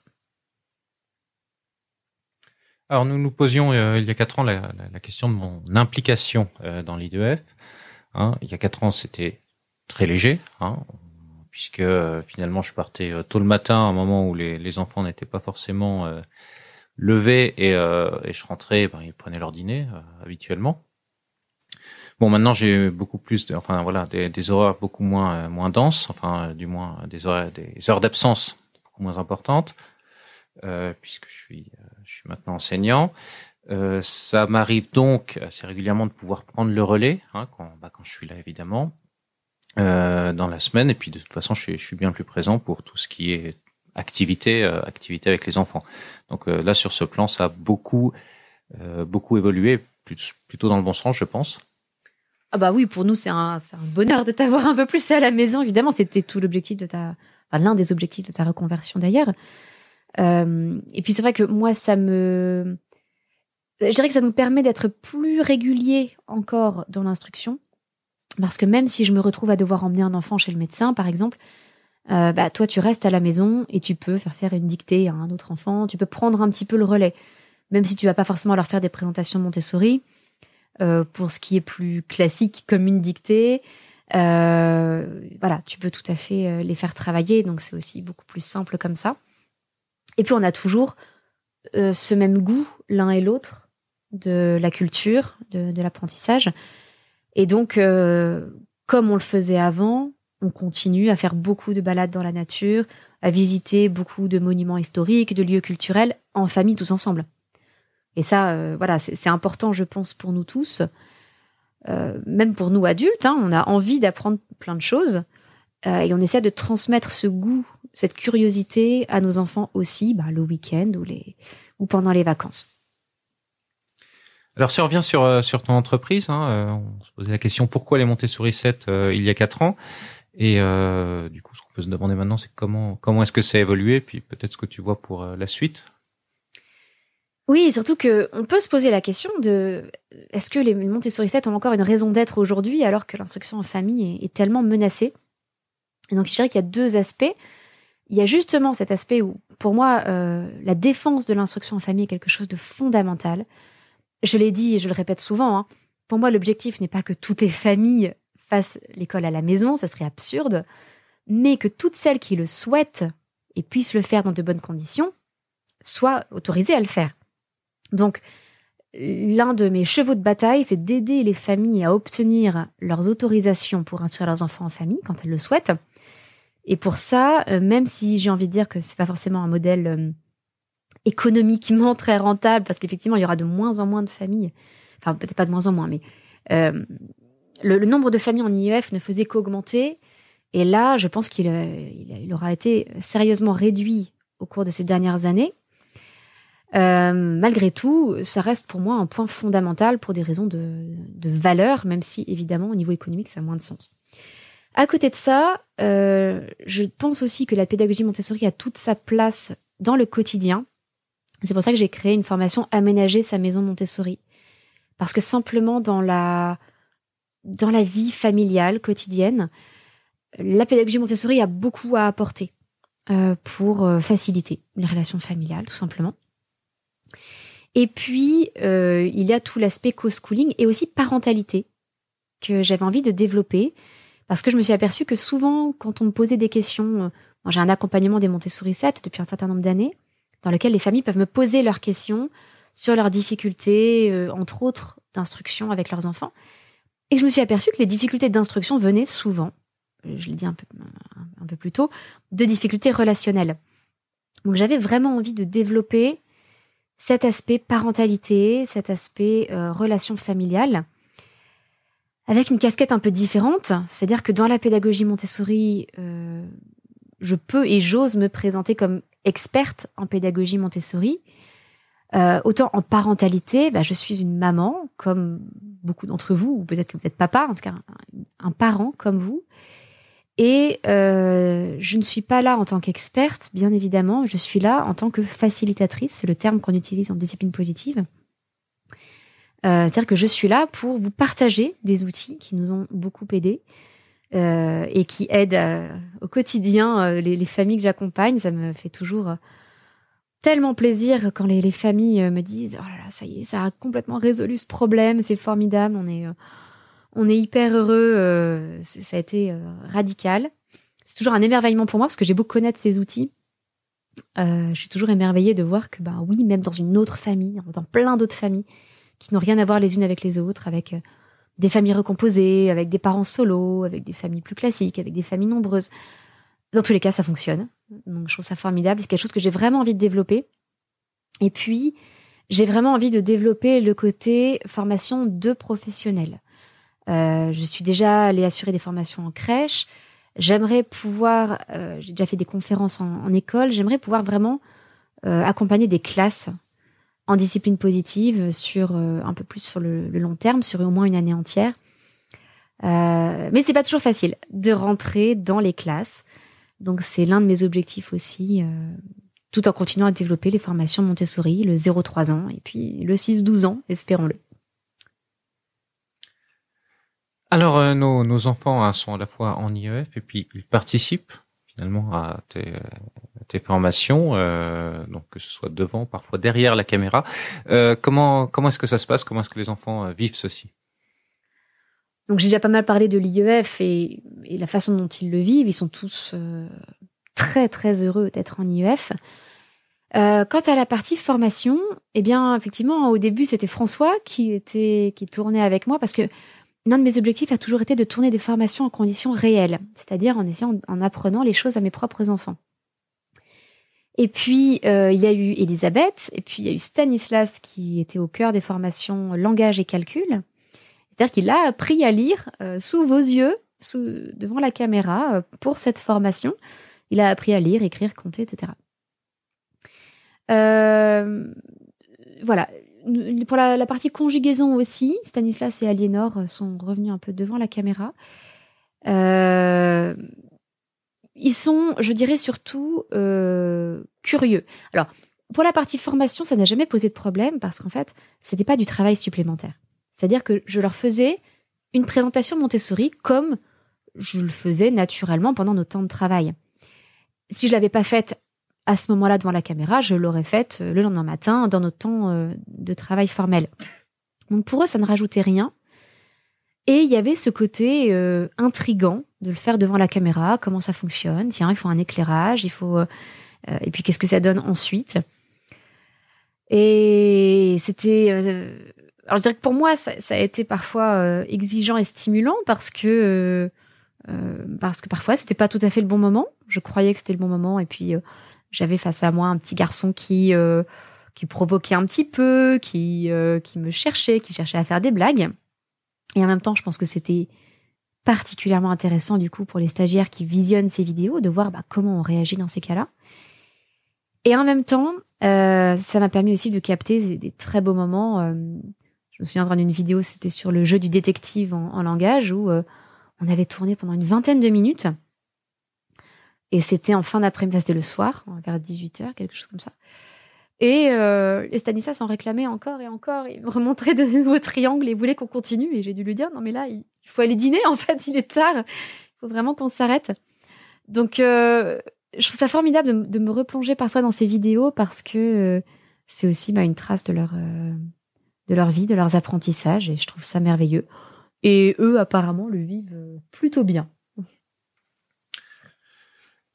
Alors, nous posions il y a 4 ans la question de mon implication dans l'I2F. Il y a 4 ans, c'était très léger, puisque finalement, je partais tôt le matin, à un moment où les enfants n'étaient pas forcément levés, et je rentrais, ils prenaient leur dîner habituellement. Bon, maintenant j'ai beaucoup plus des horaires beaucoup moins denses, du moins des heures d'absence beaucoup moins importantes, puisque je suis maintenant enseignant. Ça m'arrive donc assez régulièrement de pouvoir prendre le relais, quand je suis là, évidemment, dans la semaine. Et puis de toute façon, je suis bien plus présent pour tout ce qui est activité avec les enfants. Donc là, sur ce plan, ça a beaucoup évolué, plutôt dans le bon sens, je pense. Ah oui, pour nous, c'est un bonheur de t'avoir un peu plus à la maison, évidemment. C'était tout l'objectif l'un des objectifs de ta reconversion d'ailleurs. Et puis c'est vrai que moi, je dirais que ça nous permet d'être plus réguliers encore dans l'instruction. Parce que même si je me retrouve à devoir emmener un enfant chez le médecin, par exemple, toi, tu restes à la maison et tu peux faire une dictée à un autre enfant. Tu peux prendre un petit peu le relais. Même si tu vas pas forcément leur faire des présentations Montessori, pour ce qui est plus classique comme une dictée, tu peux tout à fait les faire travailler, donc c'est aussi beaucoup plus simple comme ça. Et puis on a toujours ce même goût l'un et l'autre de la culture, de l'apprentissage, et donc comme on le faisait avant, on continue à faire beaucoup de balades dans la nature, à visiter beaucoup de monuments historiques, de lieux culturels en famille tous ensemble. Et ça, c'est important, je pense, pour nous tous, même pour nous adultes. On a envie d'apprendre plein de choses et on essaie de transmettre ce goût, cette curiosité à nos enfants aussi, le week-end ou pendant les vacances. Alors, si on revient sur ton entreprise, on se posait la question pourquoi les Montessori 7 il y a 4 ans. Et du coup, ce qu'on peut se demander maintenant, c'est comment est-ce que ça a évolué, puis peut-être ce que tu vois pour la suite. Oui, surtout qu'on peut se poser la question de est-ce que les Montessori 7 ont encore une raison d'être aujourd'hui alors que l'instruction en famille est tellement menacée. Et donc, je dirais qu'il y a 2 aspects. Il y a justement cet aspect où, pour moi, la défense de l'instruction en famille est quelque chose de fondamental. Je l'ai dit et je le répète souvent, pour moi, l'objectif n'est pas que toutes les familles fassent l'école à la maison, ça serait absurde, mais que toutes celles qui le souhaitent et puissent le faire dans de bonnes conditions soient autorisées à le faire. Donc, l'un de mes chevaux de bataille, c'est d'aider les familles à obtenir leurs autorisations pour instruire leurs enfants en famille quand elles le souhaitent. Et pour ça, même si j'ai envie de dire que c'est pas forcément un modèle économiquement très rentable, parce qu'effectivement, il y aura de moins en moins de familles, enfin peut-être pas de moins en moins, mais le nombre de familles en IEF ne faisait qu'augmenter. Et là, je pense qu'il aura été sérieusement réduit au cours de ces dernières années. Malgré tout, ça reste pour moi un point fondamental pour des raisons de valeur, même si évidemment au niveau économique ça a moins de sens. À côté de ça, je pense aussi que la pédagogie Montessori a toute sa place dans le quotidien. C'est pour ça que j'ai créé une formation Aménager sa maison Montessori. Parce que simplement dans la vie familiale quotidienne, la pédagogie Montessori a beaucoup à apporter pour faciliter les relations familiales, tout simplement. Et puis, il y a tout l'aspect co-schooling et aussi parentalité que j'avais envie de développer parce que je me suis aperçue que souvent, quand on me posait des questions, moi j'ai un accompagnement des Montessori 7 depuis un certain nombre d'années, dans lequel les familles peuvent me poser leurs questions sur leurs difficultés, entre autres, d'instruction avec leurs enfants. Et je me suis aperçue que les difficultés d'instruction venaient souvent, je l'ai dit un peu plus tôt, de difficultés relationnelles. Donc j'avais vraiment envie de développer cet aspect parentalité, cet aspect relation familiale, avec une casquette un peu différente. C'est-à-dire que dans la pédagogie Montessori, je peux et j'ose me présenter comme experte en pédagogie Montessori. Autant en parentalité, je suis une maman, comme beaucoup d'entre vous, ou peut-être que vous êtes papa, en tout cas un parent comme vous. Et je ne suis pas là en tant qu'experte, bien évidemment, je suis là en tant que facilitatrice, c'est le terme qu'on utilise en discipline positive. C'est-à-dire que je suis là pour vous partager des outils qui nous ont beaucoup aidés et qui aident au quotidien les familles que j'accompagne. Ça me fait toujours tellement plaisir quand les familles me disent « Oh là là, ça y est, ça a complètement résolu ce problème, c'est formidable, on est hyper heureux, ça a été radical. » C'est toujours un émerveillement pour moi parce que j'ai beau connaître ces outils. Je suis toujours émerveillée de voir que, oui, même dans une autre famille, dans plein d'autres familles qui n'ont rien à voir les unes avec les autres, avec des familles recomposées, avec des parents solos, avec des familles plus classiques, avec des familles nombreuses. Dans tous les cas, ça fonctionne. Donc, je trouve ça formidable. C'est quelque chose que j'ai vraiment envie de développer. Et puis, j'ai vraiment envie de développer le côté formation de professionnels. Je suis déjà allée assurer des formations en crèche. J'aimerais pouvoir, j'ai déjà fait des conférences en école, j'aimerais pouvoir vraiment accompagner des classes en discipline positive sur un peu plus sur le long terme, sur au moins une année entière. Mais c'est pas toujours facile de rentrer dans les classes. Donc c'est l'un de mes objectifs aussi, tout en continuant à développer les formations Montessori, le 0-3 ans et puis le 6-12 ans, espérons-le. Alors, nos enfants sont à la fois en IEF et puis ils participent finalement à tes formations, donc que ce soit devant, parfois derrière la caméra. Comment est-ce que ça se passe? Comment est-ce que les enfants vivent ceci? Donc j'ai déjà pas mal parlé de l'IEF et la façon dont ils le vivent. Ils sont tous très très heureux d'être en IEF. Quant à la partie formation, eh bien effectivement au début c'était François qui tournait avec moi parce que l'un de mes objectifs a toujours été de tourner des formations en conditions réelles, c'est-à-dire en apprenant les choses à mes propres enfants. Et puis, il y a eu Elisabeth, et puis il y a eu Stanislas qui était au cœur des formations langage et calcul. C'est-à-dire qu'il a appris à lire sous vos yeux, devant la caméra, pour cette formation. Il a appris à lire, écrire, compter, etc. Voilà. Pour la partie conjugaison aussi, Stanislas et Aliénor sont revenus un peu devant la caméra. Ils sont, je dirais surtout, curieux. Alors, pour la partie formation, ça n'a jamais posé de problème parce qu'en fait, c'était pas du travail supplémentaire. C'est-à-dire que je leur faisais une présentation Montessori comme je le faisais naturellement pendant nos temps de travail. Si je l'avais pas faite à ce moment-là devant la caméra, je l'aurais faite le lendemain matin dans nos temps de travail formel. Donc pour eux, ça ne rajoutait rien. Et il y avait ce côté intriguant de le faire devant la caméra, comment ça fonctionne. Tiens, il faut un éclairage, et puis qu'est-ce que ça donne ensuite. Et c'était... alors je dirais que pour moi, ça a été parfois exigeant et stimulant parce que parfois, c'était pas tout à fait le bon moment. Je croyais que c'était le bon moment et puis... j'avais face à moi un petit garçon qui provoquait un petit peu, qui me cherchait, qui cherchait à faire des blagues. Et en même temps, je pense que c'était particulièrement intéressant du coup pour les stagiaires qui visionnent ces vidéos, de voir comment on réagit dans ces cas-là. Et en même temps, ça m'a permis aussi de capter des très beaux moments. Je me souviens encore d'une vidéo, c'était sur le jeu du détective en langage, où on avait tourné pendant une 20aine de minutes. Et c'était en fin d'après-midi, c'était le soir, vers 18h, quelque chose comme ça. Et Stanislas s'en réclamait encore et encore. Il me remontrait de nouveaux triangles et voulait qu'on continue. Et j'ai dû lui dire, non mais là, il faut aller dîner, en fait, il est tard. Il faut vraiment qu'on s'arrête. Donc, je trouve ça formidable de me replonger parfois dans ces vidéos parce que c'est aussi une trace de leur vie, de leurs apprentissages. Et je trouve ça merveilleux. Et eux, apparemment, le vivent plutôt bien.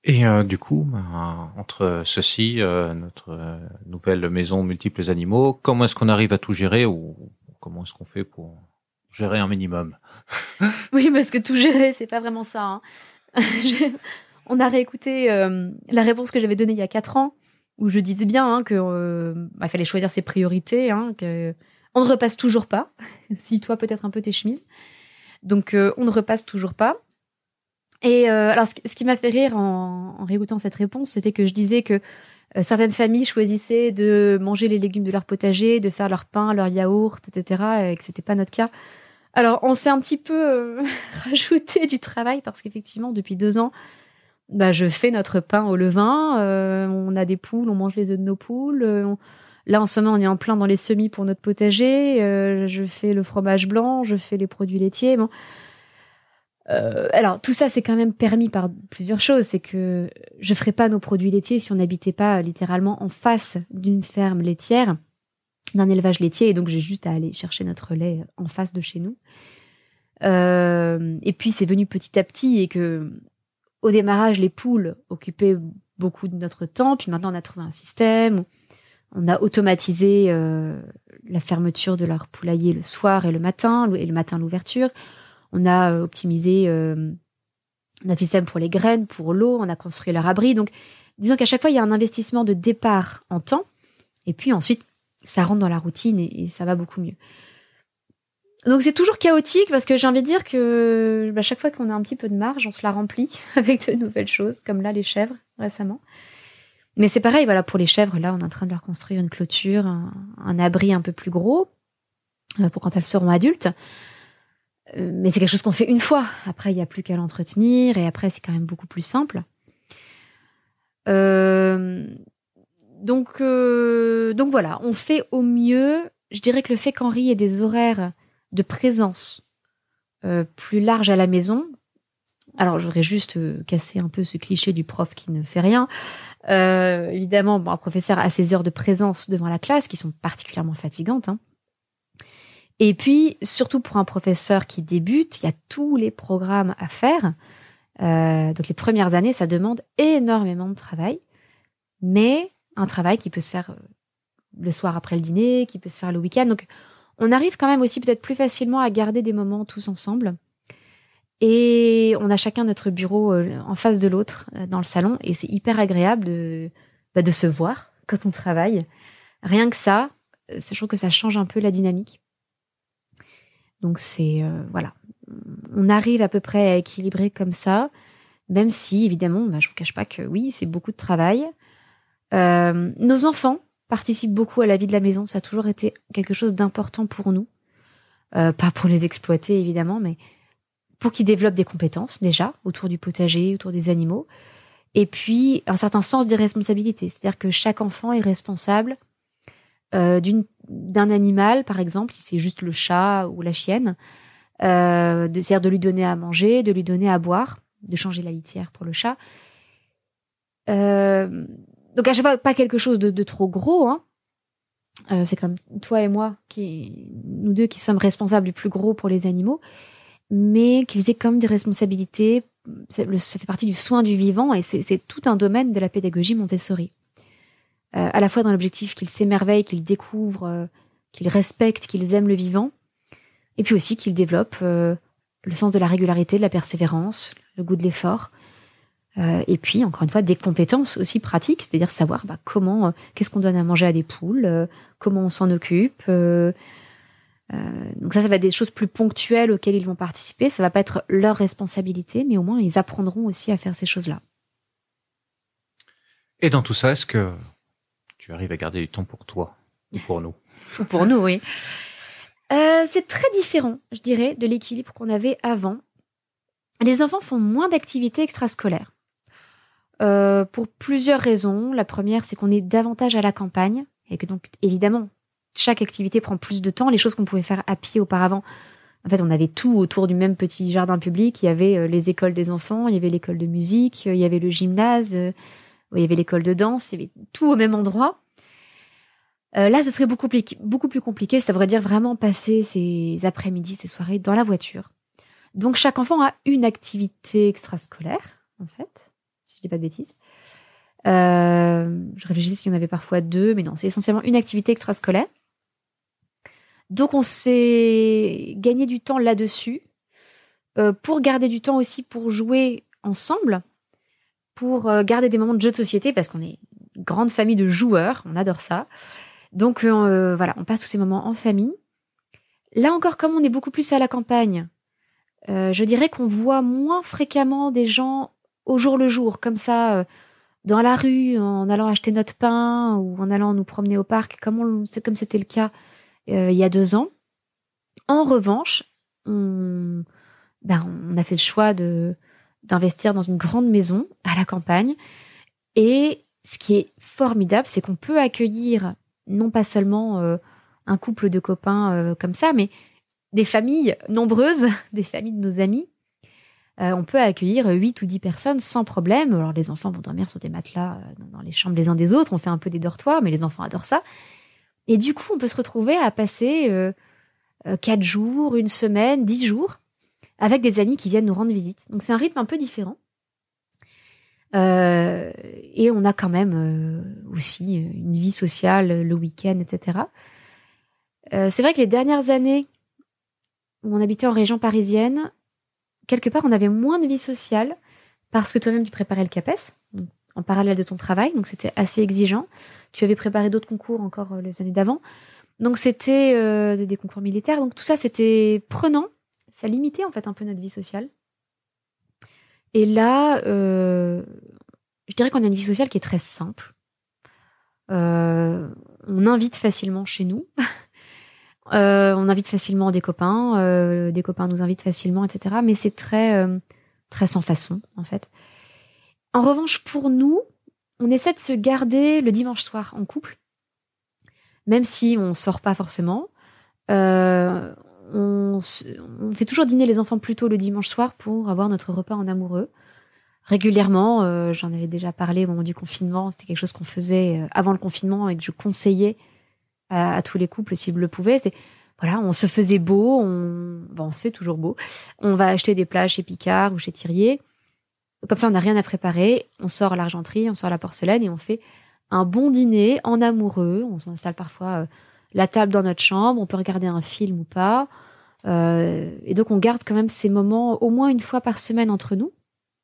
Et du coup, entre ceci, notre nouvelle maison, multiples animaux, comment est-ce qu'on arrive à tout gérer ou comment est-ce qu'on fait pour gérer un minimum? Oui, parce que tout gérer, c'est pas vraiment ça. Hein. On a réécouté la réponse que j'avais donnée il y a 4 ans, où je disais bien que il fallait choisir ses priorités, que on ne repasse toujours pas. Si toi, peut-être un peu tes chemises. Donc, on ne repasse toujours pas. Et alors, ce qui m'a fait rire en réécoutant cette réponse, c'était que je disais que certaines familles choisissaient de manger les légumes de leur potager, de faire leur pain, leur yaourt, etc., et que c'était pas notre cas. Alors, on s'est un petit peu rajouté du travail parce qu'effectivement, depuis 2 ans, je fais notre pain au levain. On a des poules, on mange les œufs de nos poules. Là, en ce moment, on est en plein dans les semis pour notre potager. Je fais le fromage blanc, je fais les produits laitiers. Bon. Alors, tout ça, c'est quand même permis par plusieurs choses. C'est que je ferais pas nos produits laitiers si on n'habitait pas littéralement en face d'une ferme laitière, d'un élevage laitier. Et donc, j'ai juste à aller chercher notre lait en face de chez nous. Et puis, c'est venu petit à petit et que, au démarrage, les poules occupaient beaucoup de notre temps. Puis maintenant, on a trouvé un système où on a automatisé la fermeture de leur poulailler le soir et le matin l'ouverture. On a optimisé notre système pour les graines, pour l'eau, on a construit leur abri. Donc, disons qu'à chaque fois, il y a un investissement de départ en temps. Et puis ensuite, ça rentre dans la routine et ça va beaucoup mieux. Donc, c'est toujours chaotique parce que j'ai envie de dire que chaque fois qu'on a un petit peu de marge, on se la remplit avec de nouvelles choses, comme là, les chèvres, récemment. Mais c'est pareil, voilà, pour les chèvres, là, on est en train de leur construire une clôture, un abri un peu plus gros pour quand elles seront adultes. Mais c'est quelque chose qu'on fait une fois. Après, il n'y a plus qu'à l'entretenir et après, c'est quand même beaucoup plus simple. Donc voilà, on fait au mieux. Je dirais que le fait qu'Henri ait des horaires de présence plus larges à la maison. Alors, j'aurais juste cassé un peu ce cliché du prof qui ne fait rien. Évidemment, un professeur a ses heures de présence devant la classe qui sont particulièrement fatigantes. Et puis, surtout pour un professeur qui débute, il y a tous les programmes à faire. Donc, les premières années, ça demande énormément de travail. Mais un travail qui peut se faire le soir après le dîner, qui peut se faire le week-end. Donc, on arrive quand même aussi peut-être plus facilement à garder des moments tous ensemble. Et on a chacun notre bureau en face de l'autre dans le salon. Et c'est hyper agréable de se voir quand on travaille. Rien que ça, je trouve que ça change un peu la dynamique. Donc voilà, on arrive à peu près à équilibrer comme ça, même si évidemment, je vous cache pas que oui, c'est beaucoup de travail. Nos enfants participent beaucoup à la vie de la maison, ça a toujours été quelque chose d'important pour nous, pas pour les exploiter évidemment, mais pour qu'ils développent des compétences déjà autour du potager, autour des animaux, et puis un certain sens des responsabilités, c'est-à-dire que chaque enfant est responsable d'un animal, par exemple, si c'est juste le chat ou la chienne, c'est-à-dire de lui donner à manger, de lui donner à boire, de changer la litière pour le chat. Donc à chaque fois, pas quelque chose de trop gros. C'est comme toi et moi, nous deux qui sommes responsables du plus gros pour les animaux, mais qu'ils aient comme des responsabilités. Ça fait partie du soin du vivant et c'est tout un domaine de la pédagogie Montessori. À la fois dans l'objectif qu'ils s'émerveillent, qu'ils découvrent, qu'ils respectent, qu'ils aiment le vivant, et puis aussi qu'ils développent le sens de la régularité, de la persévérance, le goût de l'effort, et puis, encore une fois, des compétences aussi pratiques, c'est-à-dire savoir qu'est-ce qu'on donne à manger à des poules, comment on s'en occupe. Donc ça va être des choses plus ponctuelles auxquelles ils vont participer, ça va pas être leur responsabilité, mais au moins ils apprendront aussi à faire ces choses-là. Et dans tout ça, est-ce que tu arrives à garder du temps pour toi ou pour nous? Ou pour nous, oui. C'est très différent, je dirais, de l'équilibre qu'on avait avant. Les enfants font moins d'activités extrascolaires. Pour plusieurs raisons. La première, c'est qu'on est davantage à la campagne et que donc, évidemment, chaque activité prend plus de temps. Les choses qu'on pouvait faire à pied auparavant, en fait, on avait tout autour du même petit jardin public. Il y avait les écoles des enfants, il y avait l'école de musique, il y avait le gymnase, il y avait l'école de danse, il y avait tout au même endroit. Là, ce serait beaucoup plus compliqué. Ça voudrait dire vraiment passer ces après-midi, ces soirées dans la voiture. Donc, chaque enfant a une activité extrascolaire, en fait, si je dis pas de bêtises. Je réfléchissais s'il y en avait parfois 2, mais non, c'est essentiellement une activité extrascolaire. Donc on s'est gagné du temps là-dessus, pour garder du temps aussi pour jouer ensemble, pour garder des moments de jeux de société, parce qu'on est une grande famille de joueurs, on adore ça. Donc voilà, on passe tous ces moments en famille. Là encore, comme on est beaucoup plus à la campagne, je dirais qu'on voit moins fréquemment des gens au jour le jour, comme ça, dans la rue, en allant acheter notre pain ou en allant nous promener au parc, comme c'était le cas il y a 2 ans. En revanche, on a fait le choix d'investir dans une grande maison à la campagne. Et ce qui est formidable, c'est qu'on peut accueillir non pas seulement un couple de copains comme ça, mais des familles nombreuses, des familles de nos amis. On peut accueillir 8 ou 10 personnes sans problème. Alors les enfants vont dormir sur des matelas dans les chambres les uns des autres. On fait un peu des dortoirs, mais les enfants adorent ça. Et du coup, on peut se retrouver à passer 4 jours, 1 semaine, 10 jours avec des amis qui viennent nous rendre visite. Donc c'est un rythme un peu différent. Et on a quand même aussi une vie sociale le week-end, etc. C'est vrai que les dernières années où on habitait en région parisienne, quelque part on avait moins de vie sociale parce que toi-même tu préparais le CAPES en parallèle de ton travail, donc c'était assez exigeant. Tu avais préparé d'autres concours encore les années d'avant, donc c'était des concours militaires, donc tout ça c'était prenant, ça limitait en fait un peu notre vie sociale. Et là, je dirais qu'on a une vie sociale qui est très simple. On invite facilement chez nous. On invite facilement des copains nous invitent facilement, etc. Mais c'est très, très sans façon, en fait. En revanche, pour nous, on essaie de se garder le dimanche soir en couple, même si on sort pas forcément. On fait toujours dîner les enfants plus tôt le dimanche soir pour avoir notre repas en amoureux. Régulièrement, j'en avais déjà parlé au moment du confinement, c'était quelque chose qu'on faisait avant le confinement et que je conseillais à tous les couples s'ils le pouvaient. C'était, voilà, on se faisait beau, on se fait toujours beau. On va acheter des plats chez Picard ou chez Thirier. Comme ça, on n'a rien à préparer. On sort à l'argenterie, on sort la porcelaine et on fait un bon dîner en amoureux. On s'installe parfois la table dans notre chambre, on peut regarder un film ou pas. Et donc, on garde quand même ces moments au moins 1 fois par semaine entre nous.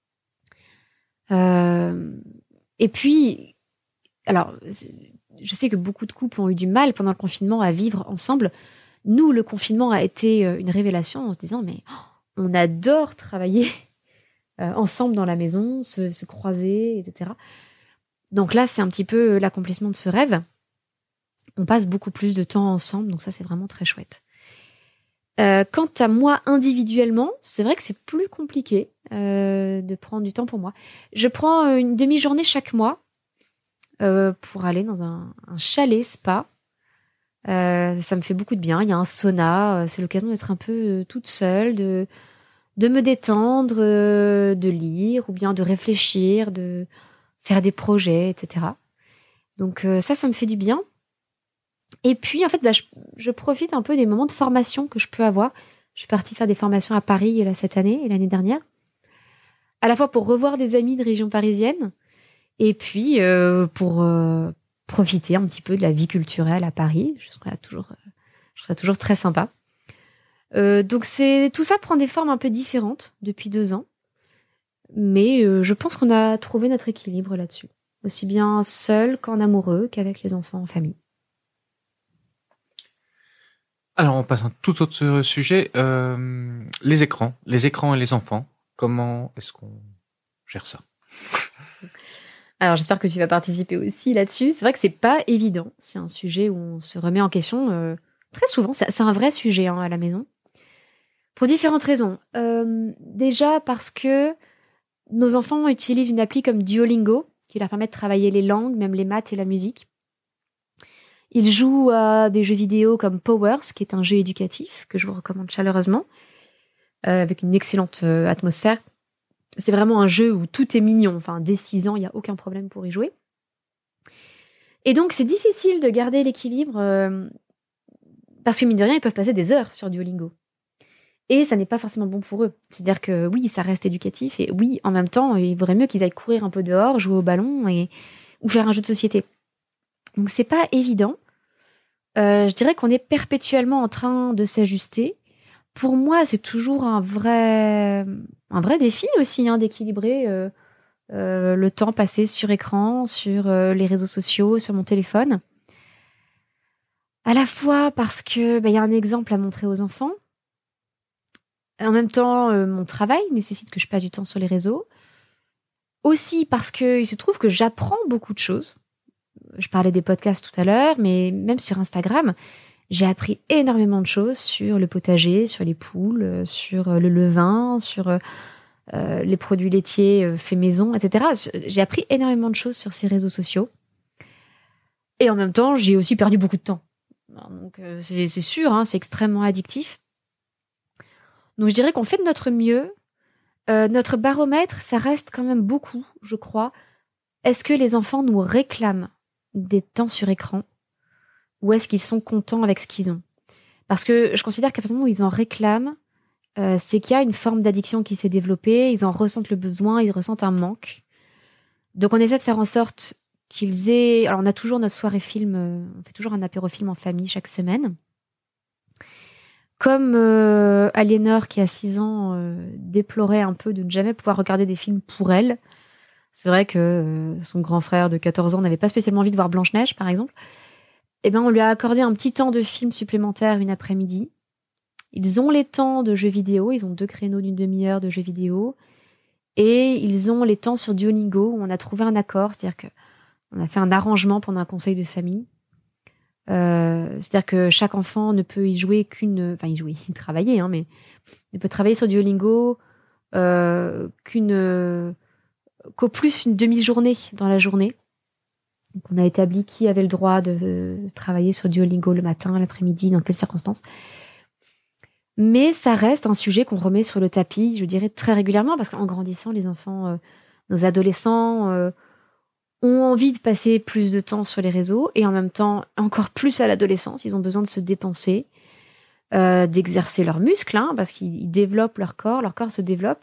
Et puis, alors, je sais que beaucoup de couples ont eu du mal pendant le confinement à vivre ensemble. Nous, le confinement a été une révélation en se disant, mais on adore travailler ensemble dans la maison, se croiser, etc. Donc là, c'est un petit peu l'accomplissement de ce rêve. On passe beaucoup plus de temps ensemble, donc ça, c'est vraiment très chouette. Quant à moi, individuellement, c'est vrai que c'est plus compliqué de prendre du temps pour moi. Je prends une demi-journée chaque mois pour aller dans un chalet spa. Ça me fait beaucoup de bien. Il y a un sauna. C'est l'occasion d'être un peu toute seule, de me détendre, de lire ou bien de réfléchir, de faire des projets, etc. Donc ça me fait du bien. Et puis, en fait, je profite un peu des moments de formation que je peux avoir. Je suis partie faire des formations à Paris là, cette année et l'année dernière. À la fois pour revoir des amis de région parisienne et puis pour profiter un petit peu de la vie culturelle à Paris. Je trouve ça toujours très sympa. Donc tout ça prend des formes un peu différentes depuis 2 ans. Mais je pense qu'on a trouvé notre équilibre là-dessus. Aussi bien seul qu'en amoureux qu'avec les enfants en famille. Alors, on passe à un tout autre sujet. Les écrans et les enfants. Comment est-ce qu'on gère ça? Alors, j'espère que tu vas participer aussi là-dessus. C'est vrai que c'est pas évident. C'est un sujet où on se remet en question très souvent. C'est un vrai sujet à la maison. Pour différentes raisons. Déjà parce que nos enfants utilisent une appli comme Duolingo qui leur permet de travailler les langues, même les maths et la musique. Ils jouent à des jeux vidéo comme Powers, qui est un jeu éducatif que je vous recommande chaleureusement, avec une excellente atmosphère. C'est vraiment un jeu où tout est mignon. Enfin, dès 6 ans, il n'y a aucun problème pour y jouer. Et donc, c'est difficile de garder l'équilibre parce que, mine de rien, ils peuvent passer des heures sur Duolingo. Et ça n'est pas forcément bon pour eux. C'est-à-dire que oui, ça reste éducatif, et oui, en même temps, il vaudrait mieux qu'ils aillent courir un peu dehors, jouer au ballon ou faire un jeu de société. Donc c'est pas évident. Je dirais qu'on est perpétuellement en train de s'ajuster. Pour moi, c'est toujours un vrai défi aussi, d'équilibrer le temps passé sur écran, sur les réseaux sociaux, sur mon téléphone. À la fois parce que y a un exemple à montrer aux enfants. En même temps, mon travail nécessite que je passe du temps sur les réseaux. Aussi parce qu'il se trouve que j'apprends beaucoup de choses. Je parlais des podcasts tout à l'heure, mais même sur Instagram, j'ai appris énormément de choses sur le potager, sur les poules, sur le levain, sur les produits laitiers faits maison, etc. J'ai appris énormément de choses sur ces réseaux sociaux. Et en même temps, j'ai aussi perdu beaucoup de temps. Donc c'est sûr, c'est extrêmement addictif. Donc je dirais qu'on fait de notre mieux. Notre baromètre, ça reste quand même beaucoup, je crois. Est-ce que les enfants nous réclament des temps sur écran, ou est-ce qu'ils sont contents avec ce qu'ils ont? Parce que je considère qu'à partir du moment où ils en réclament, c'est qu'il y a une forme d'addiction qui s'est développée, ils en ressentent le besoin, ils ressentent un manque. Donc on essaie de faire en sorte qu'ils aient... Alors on a toujours notre soirée film, on fait toujours un apéro-film en famille chaque semaine. Comme Aliénor, qui a 6 ans, déplorait un peu de ne jamais pouvoir regarder des films pour elle. C'est vrai que son grand frère de 14 ans n'avait pas spécialement envie de voir Blanche-Neige, par exemple. Eh bien, on lui a accordé un petit temps de film supplémentaire une après-midi. Ils ont les temps de jeux vidéo, ils ont 2 créneaux d'une demi-heure de jeux vidéo. Et ils ont les temps sur Duolingo, où on a trouvé un accord, c'est-à-dire qu'on a fait un arrangement pendant un conseil de famille. C'est-à-dire que chaque enfant ne peut y jouer il travaillait, mais ne peut travailler sur Duolingo qu'au plus une demi-journée dans la journée. Donc on a établi qui avait le droit de travailler sur Duolingo le matin, l'après-midi, dans quelles circonstances. Mais ça reste un sujet qu'on remet sur le tapis, je dirais, très régulièrement, parce qu'en grandissant, les enfants, nos adolescents, ont envie de passer plus de temps sur les réseaux, et en même temps, encore plus à l'adolescence, ils ont besoin de se dépenser, d'exercer leurs muscles, parce qu'ils développent leur corps se développe.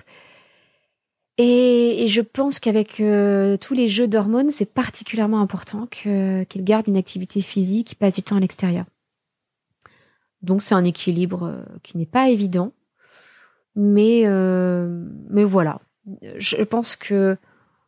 Et je pense qu'avec tous les jeux d'hormones, c'est particulièrement important qu'ils gardent une activité physique, qu'ils passent du temps à l'extérieur. Donc c'est un équilibre qui n'est pas évident, mais voilà. Je pense que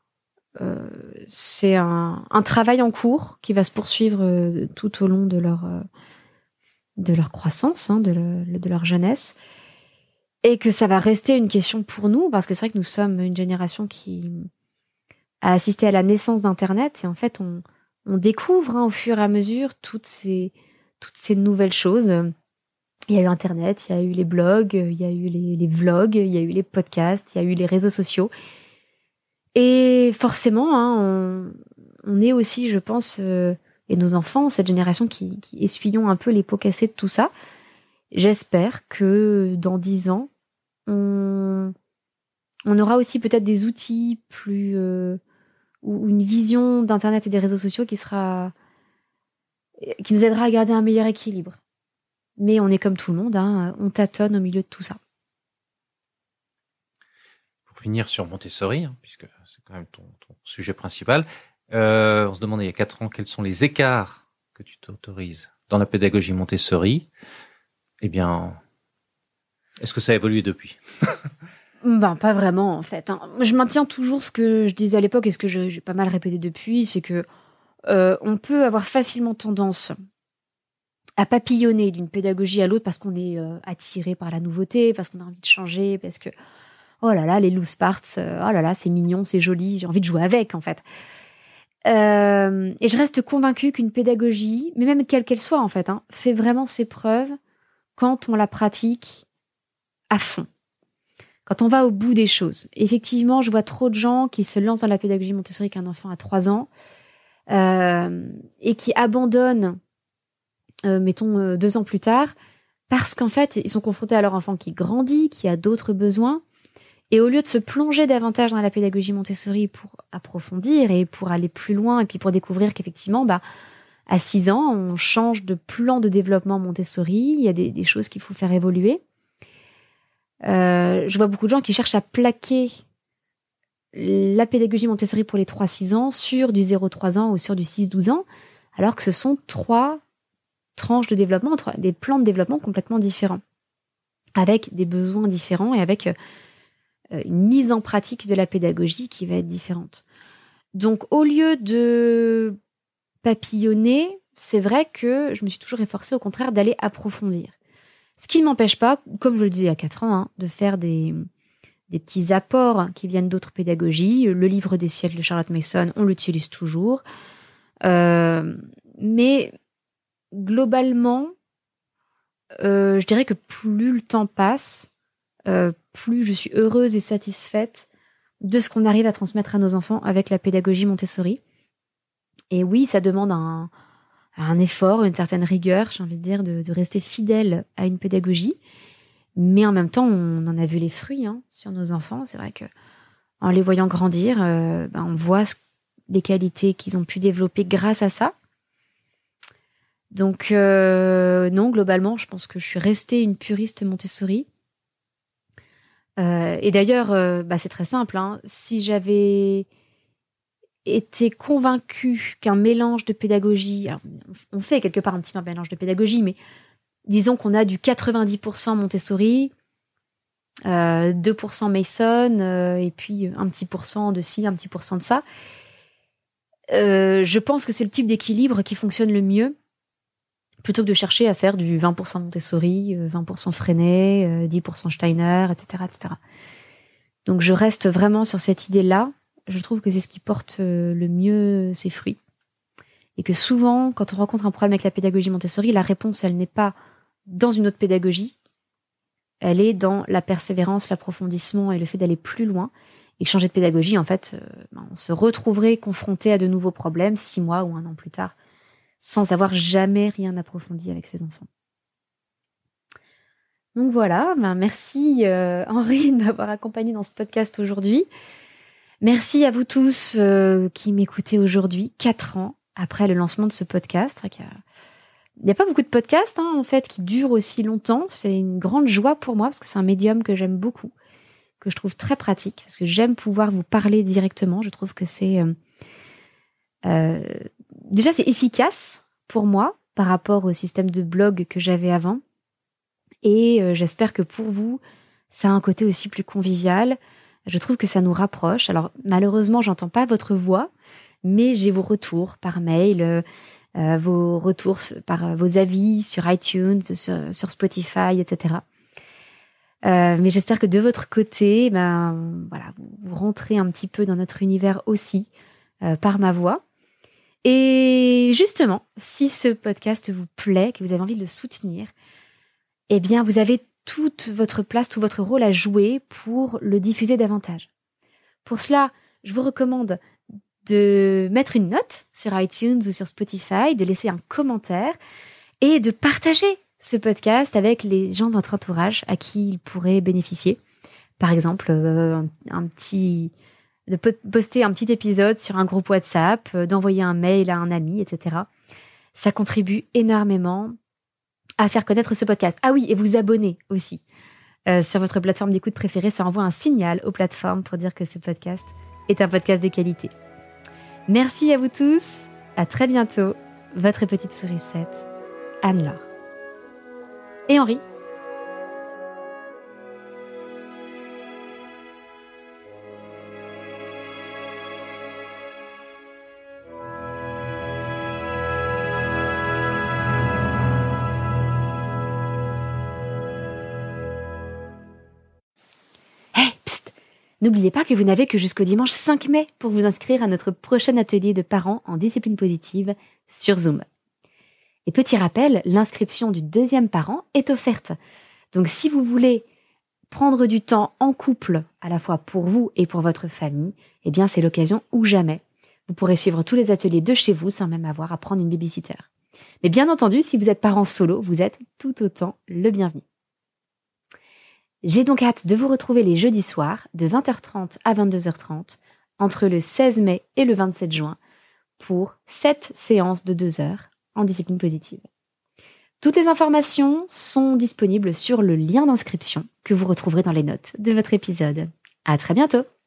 c'est un travail en cours qui va se poursuivre tout au long de leur croissance, de leur jeunesse, et que ça va rester une question pour nous, parce que c'est vrai que nous sommes une génération qui a assisté à la naissance d'Internet, et en fait on découvre au fur et à mesure toutes ces nouvelles choses. Il y a eu Internet, il y a eu les blogs, il y a eu les vlogs, il y a eu les podcasts, il y a eu les réseaux sociaux. Et forcément, on est aussi, je pense, et nos enfants, cette génération qui essuyons un peu les pots cassés de tout ça. J'espère que dans 10 ans, on aura aussi peut-être des outils plus... ou une vision d'Internet et des réseaux sociaux qui nous aidera à garder un meilleur équilibre. Mais on est comme tout le monde, on tâtonne au milieu de tout ça. Pour finir sur Montessori, puisque c'est quand même ton sujet principal, on se demandait il y a 4 ans quels sont les écarts que tu t'autorises dans la pédagogie Montessori. Eh bien, est-ce que ça a évolué depuis? Pas vraiment, en fait. Je maintiens toujours ce que je disais à l'époque et ce que j'ai pas mal répété depuis, c'est que on peut avoir facilement tendance à papillonner d'une pédagogie à l'autre parce qu'on est attiré par la nouveauté, parce qu'on a envie de changer, parce que oh là là, les loose parts, oh là là, c'est mignon, c'est joli, j'ai envie de jouer avec, en fait. Et je reste convaincue qu'une pédagogie, mais même quelle qu'elle soit, en fait, fait vraiment ses preuves quand on la pratique à fond, quand on va au bout des choses. Effectivement, je vois trop de gens qui se lancent dans la pédagogie Montessori qu'un enfant a 3 ans et qui abandonnent, mettons 2 ans plus tard, parce qu'en fait, ils sont confrontés à leur enfant qui grandit, qui a d'autres besoins. Et au lieu de se plonger davantage dans la pédagogie Montessori pour approfondir et pour aller plus loin, et puis pour découvrir qu'effectivement, à 6 ans, on change de plan de développement Montessori, il y a des choses qu'il faut faire évoluer. Je vois beaucoup de gens qui cherchent à plaquer la pédagogie Montessori pour les 3-6 ans sur du 0-3 ans ou sur du 6-12 ans, alors que ce sont 3 tranches de développement, des plans de développement complètement différents, avec des besoins différents et avec une mise en pratique de la pédagogie qui va être différente. Donc, au lieu de papillonner, c'est vrai que je me suis toujours efforcée, au contraire, d'aller approfondir. Ce qui ne m'empêche pas, comme je le disais il y a 4 ans, de faire des petits apports qui viennent d'autres pédagogies. Le livre des siècles de Charlotte Mason, on l'utilise toujours. Mais globalement, je dirais que plus le temps passe, plus je suis heureuse et satisfaite de ce qu'on arrive à transmettre à nos enfants avec la pédagogie Montessori. Et oui, ça demande un effort, une certaine rigueur, j'ai envie de dire, de rester fidèle à une pédagogie. Mais en même temps, on en a vu les fruits sur nos enfants. C'est vrai que en les voyant grandir, on voit les qualités qu'ils ont pu développer grâce à ça. Donc, non, globalement, je pense que je suis restée une puriste Montessori. Et d'ailleurs, c'est très simple. Si j'avais été convaincue qu'un mélange de pédagogie... Alors, on fait quelque part un petit peu un mélange de pédagogie, mais disons qu'on a du 90% Montessori, 2% Mason, et puis un petit pourcent de ci, un petit pourcent de ça. Je pense que c'est le type d'équilibre qui fonctionne le mieux, plutôt que de chercher à faire du 20% Montessori, 20% Freinet, 10% Steiner, etc., etc. Donc je reste vraiment sur cette idée-là. Je trouve que c'est ce qui porte le mieux ses fruits. Et que souvent, quand on rencontre un problème avec la pédagogie Montessori, la réponse, elle n'est pas dans une autre pédagogie, elle est dans la persévérance, l'approfondissement et le fait d'aller plus loin. Et que changer de pédagogie, en fait, on se retrouverait confronté à de nouveaux problèmes 6 mois ou 1 an plus tard, sans avoir jamais rien approfondi avec ses enfants. Donc voilà, merci Henri de m'avoir accompagné dans ce podcast aujourd'hui. Merci à vous tous qui m'écoutez aujourd'hui, 4 ans après le lancement de ce podcast. Il n'y a pas beaucoup de podcasts en fait qui durent aussi longtemps. C'est une grande joie pour moi parce que c'est un médium que j'aime beaucoup, que je trouve très pratique, parce que j'aime pouvoir vous parler directement. Je trouve que c'est déjà c'est efficace pour moi par rapport au système de blog que j'avais avant. Et j'espère que pour vous, ça a un côté aussi plus convivial. Je trouve que ça nous rapproche. Alors malheureusement, j'entends pas votre voix, mais j'ai vos retours par mail, vos retours par vos avis sur iTunes, sur Spotify, etc. Mais j'espère que de votre côté, vous rentrez un petit peu dans notre univers aussi par ma voix. Et justement, si ce podcast vous plaît, que vous avez envie de le soutenir, eh bien, vous avez toute votre place, tout votre rôle à jouer pour le diffuser davantage. Pour cela, je vous recommande de mettre une note sur iTunes ou sur Spotify, de laisser un commentaire et de partager ce podcast avec les gens de votre entourage à qui il pourrait bénéficier. Par exemple, de poster un petit épisode sur un groupe WhatsApp, d'envoyer un mail à un ami, etc. Ça contribue énormément à faire connaître ce podcast. Ah oui, et vous abonner aussi sur votre plateforme d'écoute préférée. Ça envoie un signal aux plateformes pour dire que ce podcast est un podcast de qualité. Merci à vous tous. À très bientôt. Votre petite sourisette, Anne-Laure. Et Henri. N'oubliez pas que vous n'avez que jusqu'au dimanche 5 mai pour vous inscrire à notre prochain atelier de parents en discipline positive sur Zoom. Et petit rappel, l'inscription du 2e parent est offerte. Donc si vous voulez prendre du temps en couple, à la fois pour vous et pour votre famille, eh bien c'est l'occasion ou jamais. Vous pourrez suivre tous les ateliers de chez vous sans même avoir à prendre une babysitter. Mais bien entendu, si vous êtes parent solo, vous êtes tout autant le bienvenu. J'ai donc hâte de vous retrouver les jeudis soirs de 20h30 à 22h30 entre le 16 mai et le 27 juin pour 7 séances de 2 heures en discipline positive. Toutes les informations sont disponibles sur le lien d'inscription que vous retrouverez dans les notes de votre épisode. À très bientôt!